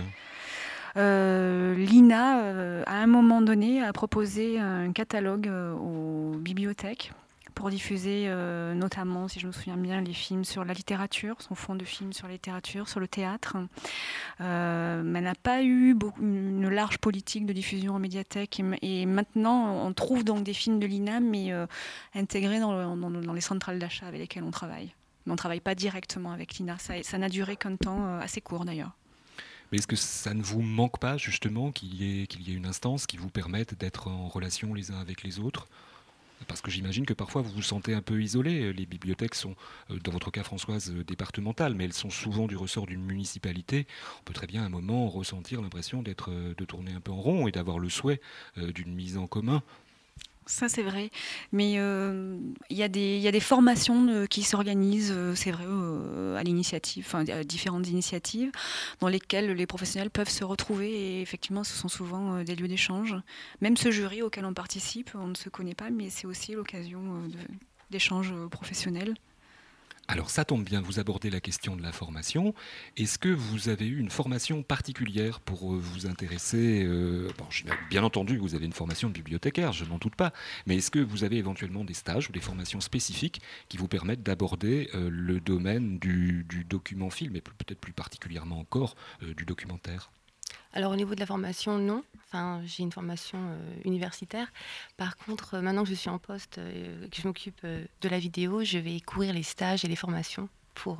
L'INA, à un moment donné, a proposé un catalogue aux bibliothèques pour diffuser notamment, si je me souviens bien, les films sur la littérature, son fonds de films sur la littérature, sur le théâtre. Mais elle n'a pas eu une large politique de diffusion en médiathèque. Et maintenant, on trouve donc des films de l'INA, mais intégrés dans les centrales d'achat avec lesquelles on travaille. Mais on ne travaille pas directement avec l'INA. Ça n'a duré qu'un temps assez court d'ailleurs. Mais est-ce que ça ne vous manque pas justement qu'il y ait une instance qui vous permette d'être en relation les uns avec les autres ? Parce que j'imagine que parfois vous vous sentez un peu isolé. Les bibliothèques sont, dans votre cas Françoise, départementales, mais elles sont souvent du ressort d'une municipalité. On peut très bien à un moment ressentir l'impression de tourner un peu en rond et d'avoir le souhait d'une mise en commun. Ça, c'est vrai. Mais il y a des formations qui s'organisent, c'est vrai, à l'initiative, à différentes initiatives, dans lesquelles les professionnels peuvent se retrouver. Et effectivement, ce sont souvent des lieux d'échange. Même ce jury auquel on participe, on ne se connaît pas, mais c'est aussi l'occasion d'échanges professionnels. Alors ça tombe bien, vous abordez la question de la formation. Est-ce que vous avez eu une formation particulière pour vous intéresser bien entendu, vous avez une formation de bibliothécaire, je n'en doute pas. Mais est-ce que vous avez éventuellement des stages ou des formations spécifiques qui vous permettent d'aborder le domaine du document film, et peut-être plus particulièrement encore du documentaire ? Alors au niveau de la formation, non. J'ai une formation universitaire. Par contre, maintenant que je suis en poste et que je m'occupe de la vidéo, je vais courir les stages et les formations pour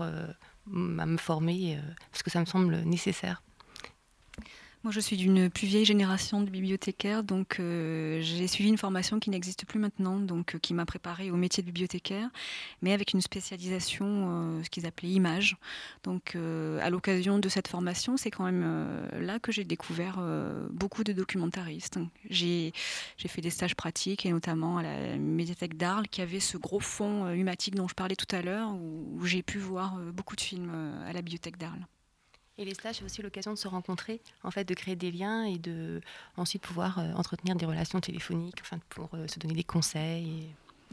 me former, parce que ça me semble nécessaire. Moi, je suis d'une plus vieille génération de bibliothécaires, donc j'ai suivi une formation qui n'existe plus maintenant, donc qui m'a préparée au métier de bibliothécaire, mais avec une spécialisation, ce qu'ils appelaient image. Donc, à l'occasion de cette formation, c'est quand même là que j'ai découvert beaucoup de documentaristes. J'ai fait des stages pratiques, et notamment à la médiathèque d'Arles, qui avait ce gros fond humatique dont je parlais tout à l'heure, où j'ai pu voir beaucoup de films à la bibliothèque d'Arles. Et les stages, c'est aussi l'occasion de se rencontrer, en fait, de créer des liens et de ensuite pouvoir entretenir des relations téléphoniques, pour se donner des conseils.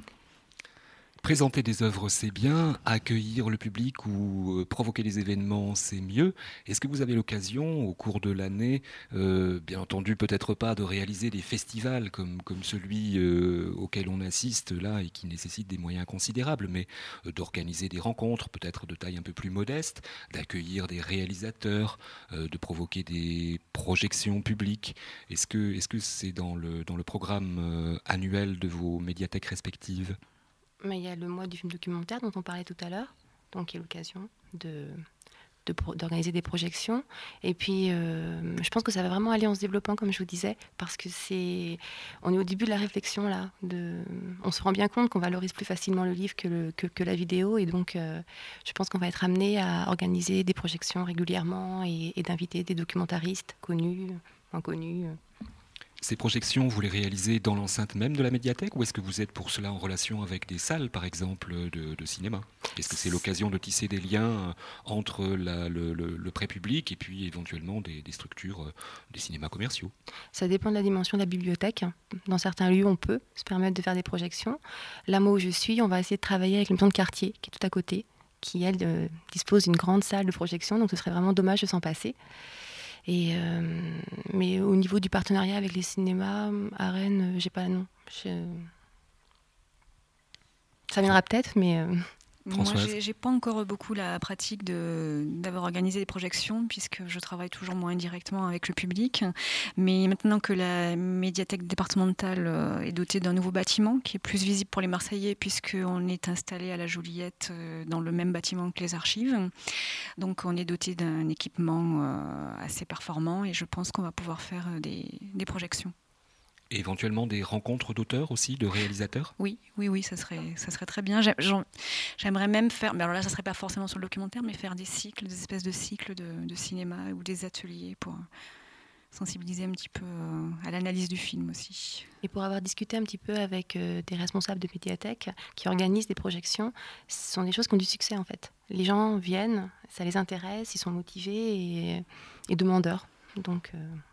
Présenter des œuvres, c'est bien. Accueillir le public ou provoquer des événements, c'est mieux. Est-ce que vous avez l'occasion, au cours de l'année, bien entendu, peut-être pas de réaliser des festivals comme celui auquel on assiste là et qui nécessite des moyens considérables, mais d'organiser des rencontres, peut-être de taille un peu plus modeste, d'accueillir des réalisateurs, de provoquer des projections publiques. Est-ce que c'est dans le programme annuel de vos médiathèques respectives ? Mais il y a le mois du film documentaire dont on parlait tout à l'heure, donc qui est l'occasion d'organiser des projections. Et puis, je pense que ça va vraiment aller en se développant, comme je vous disais, parce que on est au début de la réflexion là. On se rend bien compte qu'on valorise plus facilement le livre que la vidéo, et donc je pense qu'on va être amené à organiser des projections régulièrement et d'inviter des documentaristes connus, inconnus. Ces projections, vous les réalisez dans l'enceinte même de la médiathèque, ou est-ce que vous êtes pour cela en relation avec des salles, par exemple, de cinéma ? Est-ce que c'est l'occasion de tisser des liens entre le pré-public et puis éventuellement des structures, des cinémas commerciaux ? Ça dépend de la dimension de la bibliothèque. Dans certains lieux, on peut se permettre de faire des projections. Là, moi où je suis, on va essayer de travailler avec la maison de quartier, qui est tout à côté, qui, elle, dispose d'une grande salle de projection, donc ce serait vraiment dommage de s'en passer. Mais au niveau du partenariat avec les cinémas à Rennes, j'ai pas nom. Ça viendra peut-être, mais... Moi, j'ai pas encore beaucoup la pratique d'avoir organisé des projections, puisque je travaille toujours moins directement avec le public. Mais maintenant que la médiathèque départementale est dotée d'un nouveau bâtiment, qui est plus visible pour les Marseillais, puisqu'on est installé à la Joliette dans le même bâtiment que les archives. Donc on est doté d'un équipement assez performant, et je pense qu'on va pouvoir faire des projections. Et éventuellement des rencontres d'auteurs aussi, de réalisateurs ? Oui, ça serait très bien. J'aimerais même faire, mais alors là, ça ne serait pas forcément sur le documentaire, mais faire des espèces de cycles de cinéma ou des ateliers pour sensibiliser un petit peu à l'analyse du film aussi. Et pour avoir discuté un petit peu avec des responsables de médiathèques qui organisent des projections, ce sont des choses qui ont du succès en fait. Les gens viennent, ça les intéresse, ils sont motivés et demandeurs. Donc...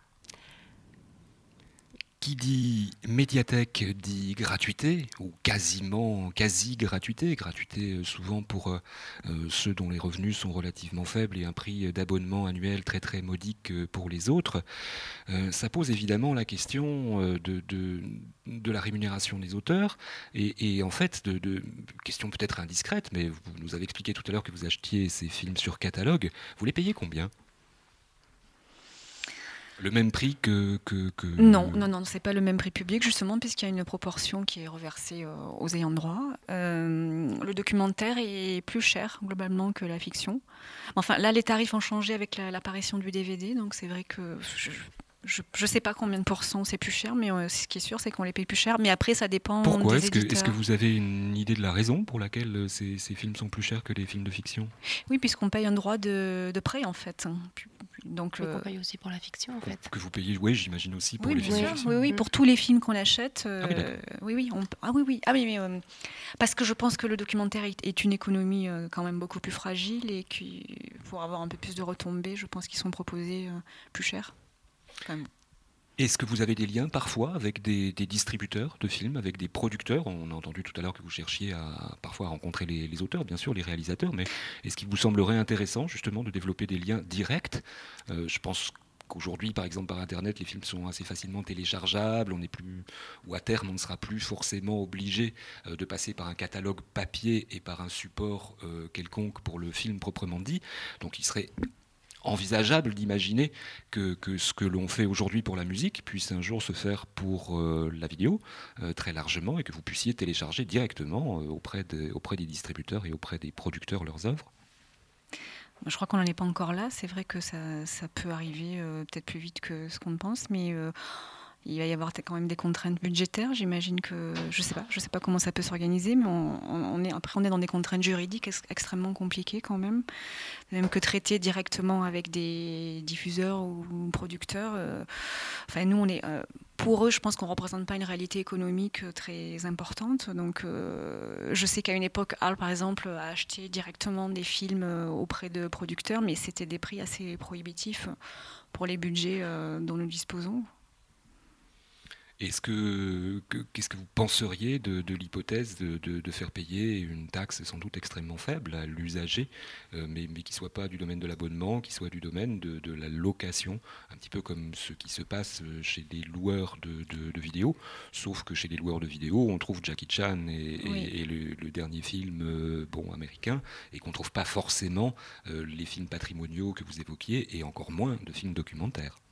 Qui dit médiathèque dit gratuité, ou quasi-gratuité, gratuité souvent pour ceux dont les revenus sont relativement faibles et un prix d'abonnement annuel très très modique pour les autres. Ça pose évidemment la question de la rémunération des auteurs et en fait, question peut-être indiscrète, mais vous nous avez expliqué tout à l'heure que vous achetiez ces films sur catalogue. Vous les payez combien ? Le même prix que... Non, c'est pas le même prix public, justement, puisqu'il y a une proportion qui est reversée aux ayants droit. Le documentaire est plus cher, globalement, que la fiction. Enfin, là, les tarifs ont changé avec l'apparition du DVD, donc c'est vrai que... Je ne sais pas combien de pourcents c'est plus cher, mais ce qui est sûr, c'est qu'on les paye plus cher. Mais après, ça dépend Pourquoi des éditeurs. Est-ce que vous avez une idée de la raison pour laquelle ces films sont plus chers que les films de fiction ? Oui, puisqu'on paye un droit de prêt, en fait. Donc, qu'on paye aussi pour la fiction, en fait. Que vous payez, oui, j'imagine aussi pour les films de fiction. Oui, pour tous les films qu'on achète. Oui. Parce que je pense que le documentaire est une économie quand même beaucoup plus fragile et pour avoir un peu plus de retombées, je pense qu'ils sont proposés plus chers. Est-ce que vous avez des liens parfois avec des distributeurs de films, avec des producteurs ? On a entendu tout à l'heure que vous cherchiez parfois à rencontrer les auteurs, bien sûr, les réalisateurs, mais est-ce qu'il vous semblerait intéressant justement de développer des liens directs ? Je pense qu'aujourd'hui, par exemple, par Internet, les films sont assez facilement téléchargeables, ou à terme, on ne sera plus forcément obligé de passer par un catalogue papier et par un support quelconque pour le film proprement dit. Donc il serait envisageable d'imaginer que ce que l'on fait aujourd'hui pour la musique puisse un jour se faire pour la vidéo très largement et que vous puissiez télécharger directement auprès des distributeurs et auprès des producteurs leurs œuvres. Je crois qu'on n'en est pas encore là. C'est vrai que ça peut arriver peut-être plus vite que ce qu'on pense, mais il va y avoir quand même des contraintes budgétaires. J'imagine que je sais pas comment ça peut s'organiser, mais on est dans des contraintes juridiques extrêmement compliquées quand même. Même que traiter directement avec des diffuseurs ou producteurs. Nous, pour eux, je pense qu'on ne représente pas une réalité économique très importante. Donc, je sais qu'à une époque, Arles, par exemple, a acheté directement des films auprès de producteurs, mais c'était des prix assez prohibitifs pour les budgets dont nous disposons. Qu'est-ce que vous penseriez de l'hypothèse de faire payer une taxe sans doute extrêmement faible à l'usager, mais qui ne soit pas du domaine de l'abonnement, qui soit du domaine de la location, un petit peu comme ce qui se passe chez des loueurs de vidéos, sauf que chez les loueurs de vidéos, on trouve Jackie Chan et le dernier film américain, et qu'on ne trouve pas forcément les films patrimoniaux que vous évoquiez, et encore moins de films documentaires.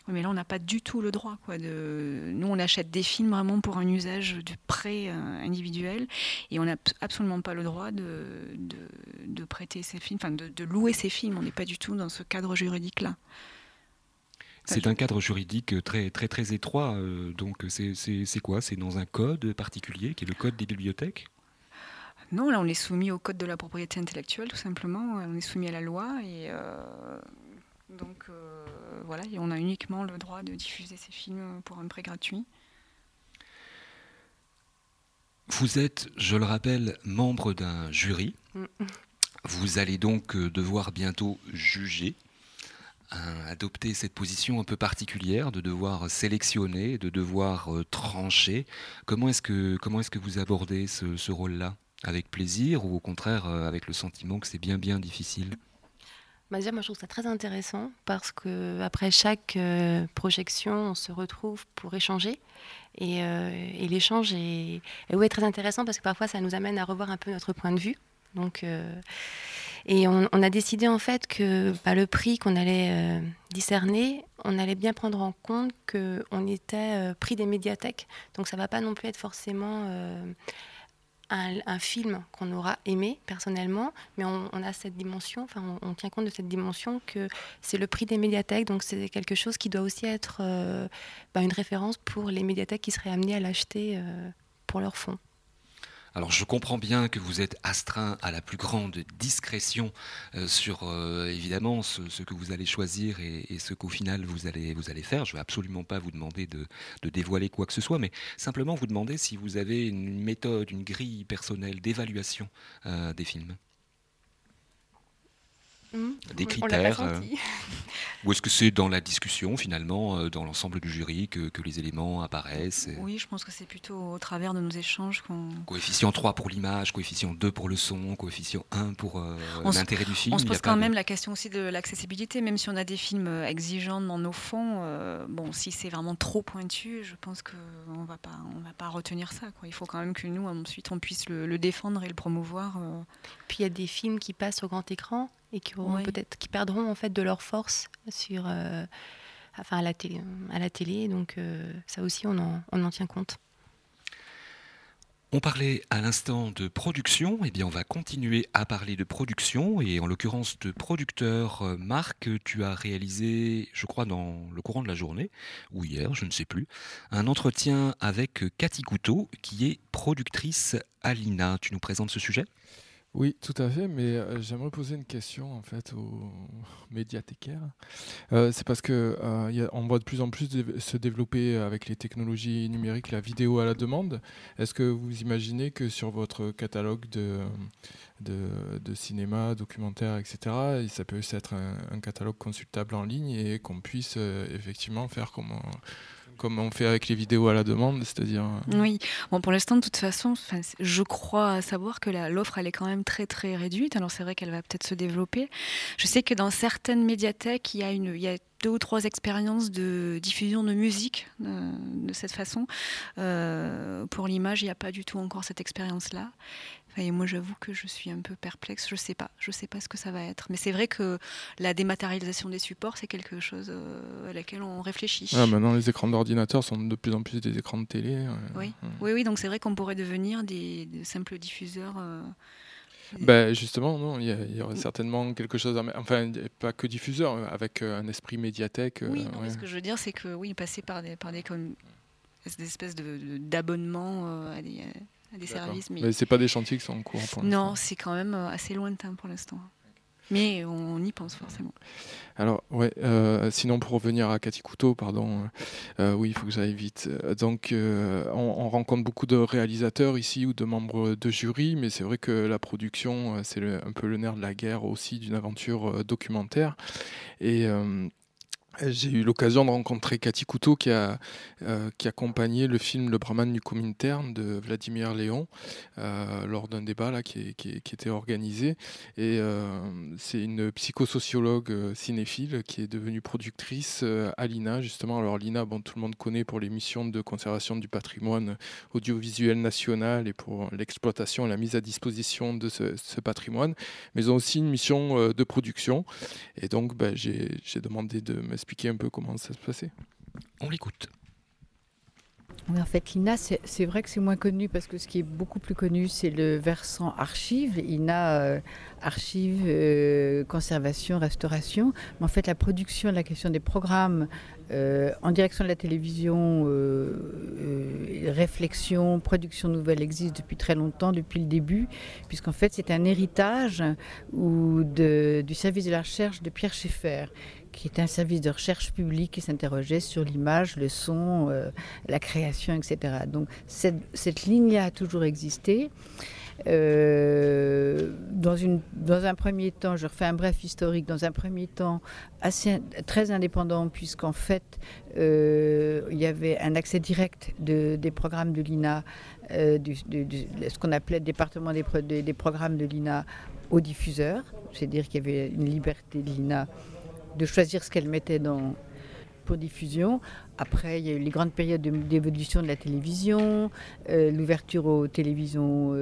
Oui, mais là, on n'a pas du tout le droit. Nous, on achète des films vraiment pour un usage de prêt individuel et on n'a absolument pas le droit de prêter ces films, de louer ces films. On n'est pas du tout dans ce cadre juridique-là. C'est un cadre juridique très, très, très étroit. Donc, c'est quoi? C'est dans un code particulier, qui est le code des bibliothèques? Non, là, on est soumis au code de la propriété intellectuelle, tout simplement. On est soumis à la loi et... Donc voilà, et on a uniquement le droit de diffuser ces films pour un prêt gratuit. Vous êtes, je le rappelle, membre d'un jury. Vous allez donc devoir bientôt juger, adopter cette position un peu particulière, de devoir sélectionner, de devoir trancher. Comment est-ce que vous abordez ce rôle-là? Avec plaisir ou au contraire avec le sentiment que c'est bien, bien difficile? Déjà, moi, je trouve ça très intéressant parce qu'après chaque projection, on se retrouve pour échanger. Et l'échange est très intéressant parce que parfois, ça nous amène à revoir un peu notre point de vue. Donc, et on a décidé en fait que le prix qu'on allait discerner, on allait bien prendre en compte qu'on était prix des médiathèques. Donc, ça ne va pas non plus être forcément... un film qu'on aura aimé personnellement, mais on a cette dimension, on tient compte de cette dimension que c'est le prix des médiathèques, donc c'est quelque chose qui doit aussi être une référence pour les médiathèques qui seraient amenées à l'acheter pour leur fonds. Alors je comprends bien que vous êtes astreint à la plus grande discrétion sur évidemment ce que vous allez choisir et ce qu'au final vous allez faire. Je ne vais absolument pas vous demander de dévoiler quoi que ce soit, mais simplement vous demander si vous avez une méthode, une grille personnelle d'évaluation des films. Des critères. Ou est-ce que c'est dans la discussion finalement, dans l'ensemble du jury que les éléments apparaissent? Oui, je pense que c'est plutôt au travers de nos échanges qu'on... Coefficient 3 pour l'image, coefficient 2 pour le son, coefficient 1 pour l'intérêt du film. On se pose quand même la question aussi de l'accessibilité, même si on a des films exigeants dans nos fonds. Si c'est vraiment trop pointu, je pense qu'on va pas retenir ça. Il faut quand même que nous, ensuite, on puisse le défendre et le promouvoir. Puis il y a des films qui passent au grand écran et qui perdront en fait de leur force à la télé. Donc ça aussi, on en tient compte. On parlait à l'instant de production, eh bien on va continuer à parler de production et en l'occurrence de producteur. Marc, tu as réalisé, je crois dans le courant de la journée, ou hier, je ne sais plus, un entretien avec Cathy Couteau qui est productrice à l'INA. Tu nous présentes ce sujet ? Oui, tout à fait, mais j'aimerais poser une question en fait aux médiathécaires. C'est parce que on voit de plus en plus se développer avec les technologies numériques la vidéo à la demande. Est-ce que vous imaginez que sur votre catalogue de cinéma, documentaire, etc., ça peut être un catalogue consultable en ligne et qu'on puisse effectivement faire comme on fait avec les vidéos à la demande, c'est-à-dire... Oui, pour l'instant, de toute façon, je crois savoir que l'offre, elle est quand même très, très réduite. Alors, c'est vrai qu'elle va peut-être se développer. Je sais que dans certaines médiathèques, il y a 2 ou 3 expériences de diffusion de musique de cette façon. Pour l'image, il n'y a pas du tout encore cette expérience-là. Et moi, j'avoue que je suis un peu perplexe. Je sais pas ce que ça va être. Mais c'est vrai que la dématérialisation des supports, c'est quelque chose à laquelle on réfléchit. Maintenant, les écrans d'ordinateur sont de plus en plus des écrans de télé. Oui. Donc c'est vrai qu'on pourrait devenir des simples diffuseurs. Justement, non, il y aurait certainement quelque chose, enfin, pas que diffuseur, avec un esprit médiathèque. Mais ce que je veux dire, c'est que passer par des espèces d'abonnements à des services. Mais c'est pas des chantiers qui sont en cours pour l'instant. Non, c'est quand même assez lointain pour l'instant. Mais on y pense forcément. Alors, sinon pour revenir à Cathy Couteau, pardon, oui, il faut que j'aille vite. Donc, on rencontre beaucoup de réalisateurs ici ou de membres de jury, mais c'est vrai que la production, c'est un peu le nerf de la guerre aussi d'une aventure documentaire. Et j'ai eu l'occasion de rencontrer Cathy Couteau qui accompagnait le film Le Brahman du Comintern de Vladimir Léon lors d'un débat là, qui était organisé. Et c'est une psychosociologue cinéphile qui est devenue productrice à l'INA, justement. Alors l'INA, tout le monde connaît pour les missions de conservation du patrimoine audiovisuel national et pour l'exploitation et la mise à disposition de ce patrimoine, mais ils ont aussi une mission de production. Et donc j'ai demandé de m'expliquer expliquer un peu comment ça se passait? On l'écoute. Oui, en fait, l'INA, c'est vrai que c'est moins connu parce que ce qui est beaucoup plus connu, c'est le versant archives. INA, archives, conservation, restauration. Mais en fait, la production, la question des programmes en direction de la télévision, réflexion, production nouvelle existe depuis très longtemps, depuis le début, puisqu'en fait, c'est un héritage du service de la recherche de Pierre Schaeffer, qui est un service de recherche publique qui s'interrogeait sur l'image, le son, la création, etc. Donc cette ligne-là a toujours existé. Dans un premier temps, je refais un bref historique, dans un premier temps très indépendant, puisqu'en fait, il y avait un accès direct des programmes de l'INA, ce qu'on appelait le département des programmes de l'INA aux diffuseurs, c'est-à-dire qu'il y avait une liberté de l'INA de choisir ce qu'elle mettait pour diffusion. Après, il y a eu les grandes périodes d'évolution de la télévision, l'ouverture aux télévisions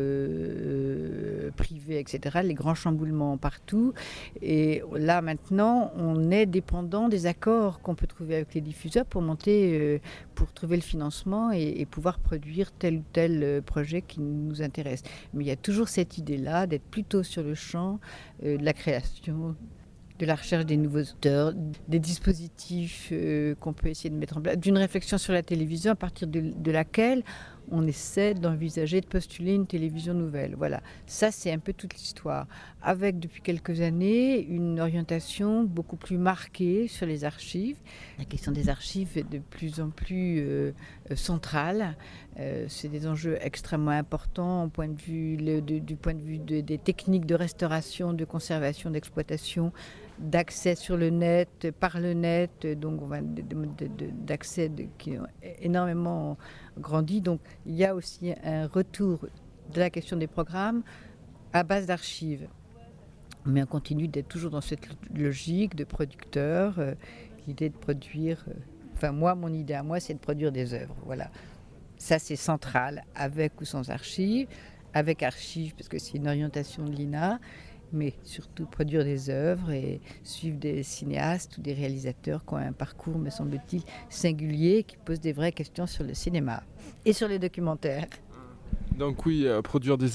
privées, etc., les grands chamboulements partout. Et là, maintenant, on est dépendant des accords qu'on peut trouver avec les diffuseurs pour pour trouver le financement et pouvoir produire tel ou tel projet qui nous intéresse. Mais il y a toujours cette idée-là d'être plutôt sur le champ de la création, de la recherche des nouveaux auteurs, des dispositifs qu'on peut essayer de mettre en place, d'une réflexion sur la télévision à partir de laquelle on essaie d'envisager de postuler une télévision nouvelle. Voilà, ça c'est un peu toute l'histoire. Avec depuis quelques années une orientation beaucoup plus marquée sur les archives. La question des archives est de plus en plus centrale. C'est des enjeux extrêmement importants du point de vue des techniques de restauration, de conservation, d'exploitation, d'accès sur le net, par le net, donc d'accès qui ont énormément grandi. Donc il y a aussi un retour de la question des programmes à base d'archives. Mais on continue d'être toujours dans cette logique de producteur, l'idée de produire, mon idée à moi, c'est de produire des œuvres, voilà. Ça c'est central, avec ou sans archives, avec archives parce que c'est une orientation de l'INA, mais surtout produire des œuvres et suivre des cinéastes ou des réalisateurs qui ont un parcours, me semble-t-il, singulier, qui posent des vraies questions sur le cinéma et sur les documentaires. Donc oui, produire des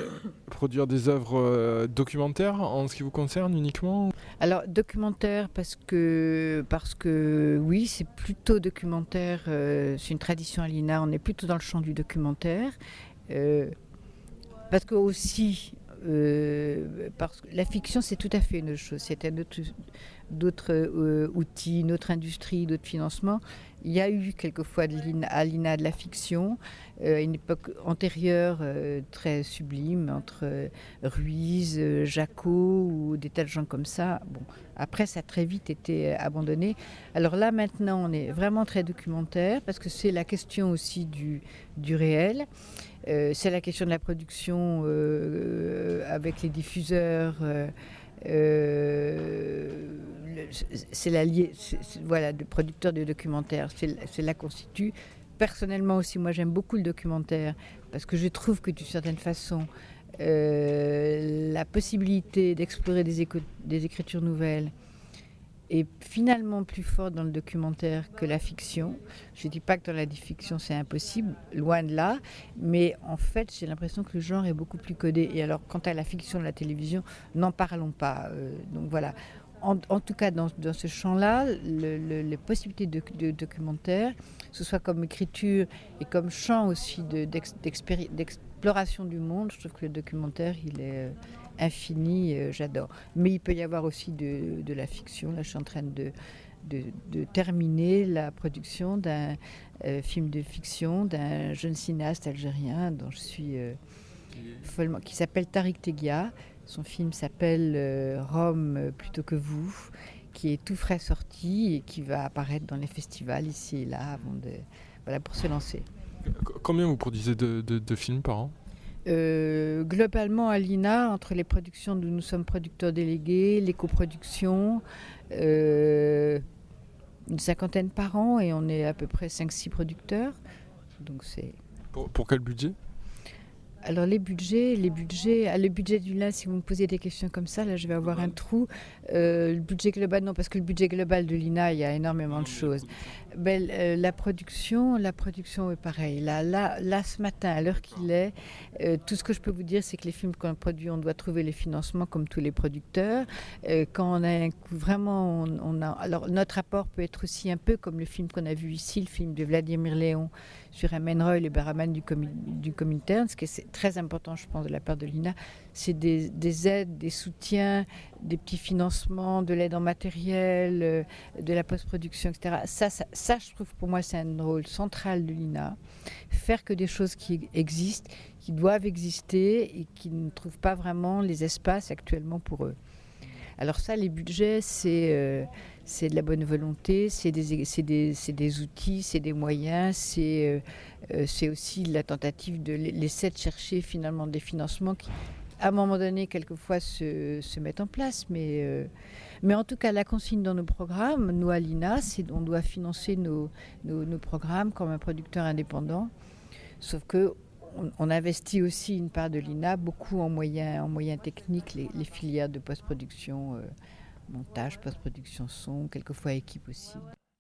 œuvres documentaires en ce qui vous concerne uniquement? Alors documentaire parce que oui, c'est plutôt documentaire, c'est une tradition à l'INA, on est plutôt dans le champ du documentaire, parce que aussi parce que la fiction c'est tout à fait une autre chose, c'est d'autres outils, une autre industrie, d'autres financements. Il y a eu quelquefois à l'INA de la fiction, à une époque antérieure très sublime entre Ruiz, Jacot ou des tas de gens comme ça. Bon, après ça a très vite été abandonné. Alors là maintenant on est vraiment très documentaire parce que c'est la question aussi du réel. C'est la question de la production avec les diffuseurs. C'est l'allié, voilà, de producteurs de documentaires. Cela constitue. Personnellement aussi, moi j'aime beaucoup le documentaire parce que je trouve que d'une certaine façon, la possibilité d'explorer des écritures nouvelles est finalement plus forte dans le documentaire que la fiction. Je ne dis pas que dans la fiction c'est impossible, loin de là, mais en fait j'ai l'impression que le genre est beaucoup plus codé. Et alors quant à la fiction de la télévision, n'en parlons pas. Donc voilà. En tout cas, dans ce champ-là, les possibilités de documentaire, que ce soit comme écriture et comme champ aussi d'exploration du monde, je trouve que le documentaire, il est infini, j'adore. Mais il peut y avoir aussi de la fiction. Là, je suis en train de terminer la production d'un film de fiction d'un jeune cinéaste algérien dont je suis follement, qui s'appelle Tariq Teghia. Son film s'appelle Rome plutôt que vous, qui est tout frais sorti et qui va apparaître dans les festivals ici et là pour se lancer. Combien vous produisez de films par an? Globalement à l'INA, entre les productions où nous sommes producteurs délégués, les coproductions, une cinquantaine par an et on est à peu près 5-6 producteurs. Donc c'est... Pour quel budget? Alors le budget du là, si vous me posez des questions comme ça, là je vais avoir un trou. Le budget global, non, parce que le budget global de l'INA, il y a énormément de choses. La production est pareil. Là, ce matin, à l'heure qu'il est, tout ce que je peux vous dire, c'est que les films qu'on produit, on doit trouver les financements comme tous les producteurs. Quand on a un coup, vraiment, alors notre apport peut être aussi un peu comme le film qu'on a vu ici, le film de Vladimir Léon sur Amenroy, le baraman du Comintern. Ce qui est très important, je pense, de la part de l'INA, c'est des aides, des soutiens, des petits financements, de l'aide en matériel, de la post-production, etc. Ça, je trouve, pour moi, c'est un rôle central de l'INA. Faire que des choses qui existent, qui doivent exister et qui ne trouvent pas vraiment les espaces actuellement pour eux. Alors ça, les budgets, c'est de la bonne volonté, c'est des outils, c'est des moyens, c'est aussi la tentative l'essai de chercher finalement des financements qui, à un moment donné, quelquefois se mettent en place. Mais en tout cas, la consigne dans nos programmes, nous à l'INA, c'est on doit financer nos programmes comme un producteur indépendant. Sauf que on investit aussi une part de l'INA, beaucoup en moyens techniques, les filières de post-production, montage, post-production son, quelquefois équipe aussi.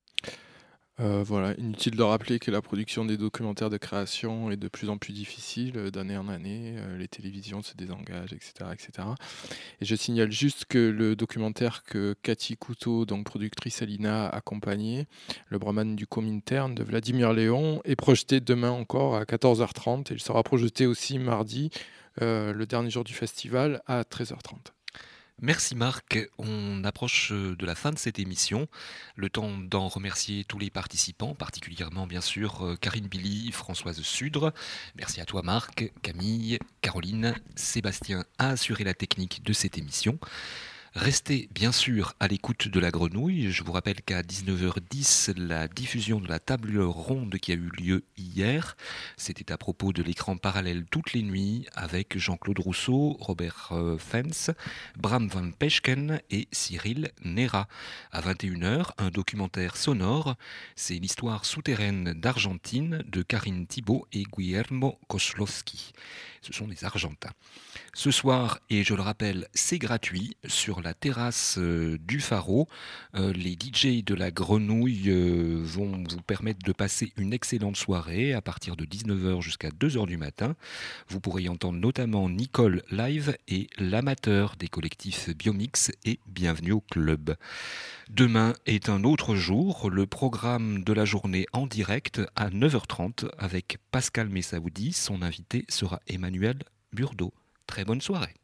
Voilà, inutile de rappeler que la production des documentaires de création est de plus en plus difficile d'année en année, les télévisions se désengagent, etc., etc. Et je signale juste que le documentaire que Cathy Couteau, donc productrice à l'INA, a accompagné, le Brahman du Comintern de Vladimir Léon, est projeté demain encore à 14h30 et il sera projeté aussi mardi, le dernier jour du festival, à 13h30. Merci Marc, on approche de la fin de cette émission, le temps d'en remercier tous les participants, particulièrement bien sûr Karine Billy, Françoise Sudre, merci à toi Marc, Camille, Caroline, Sébastien a assuré la technique de cette émission. Restez bien sûr à l'écoute de la Grenouille. Je vous rappelle qu'à 19h10, la diffusion de la table ronde qui a eu lieu hier, c'était à propos de l'écran parallèle toutes les nuits avec Jean-Claude Rousseau, Robert Fens, Bram van Peschken et Cyril Nera. À 21h, un documentaire sonore, c'est l'histoire souterraine d'Argentine de Karine Thibault et Guillermo Kozlowski. Ce sont des Argentins. Ce soir, et je le rappelle, c'est gratuit, sur la terrasse du Pharo. Les DJ de la Grenouille vont vous permettre de passer une excellente soirée à partir de 19h jusqu'à 2h du matin. Vous pourrez y entendre notamment Nicole Live et l'amateur des collectifs Biomix et Bienvenue au Club. Demain est un autre jour, le programme de la journée en direct à 9h30 avec Pascal Messaoudi. Son invité sera Emmanuel Burdeau. Très bonne soirée.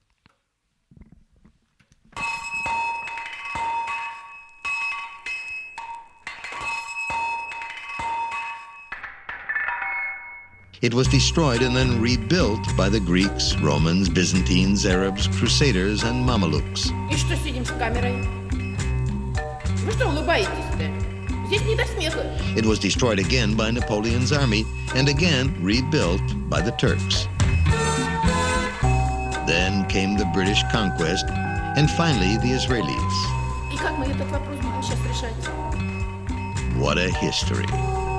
It was destroyed and then rebuilt by the Greeks, Romans, Byzantines, Arabs, Crusaders, and Mamelukes. И что сидим с камерой? Вы что улыбаетесь-то? Здесь не до смеха. It was destroyed again by Napoleon's army and again rebuilt by the Turks. Then came the British conquest and finally the Israelis. И как мы этот вопрос будем сейчас решать? What a history.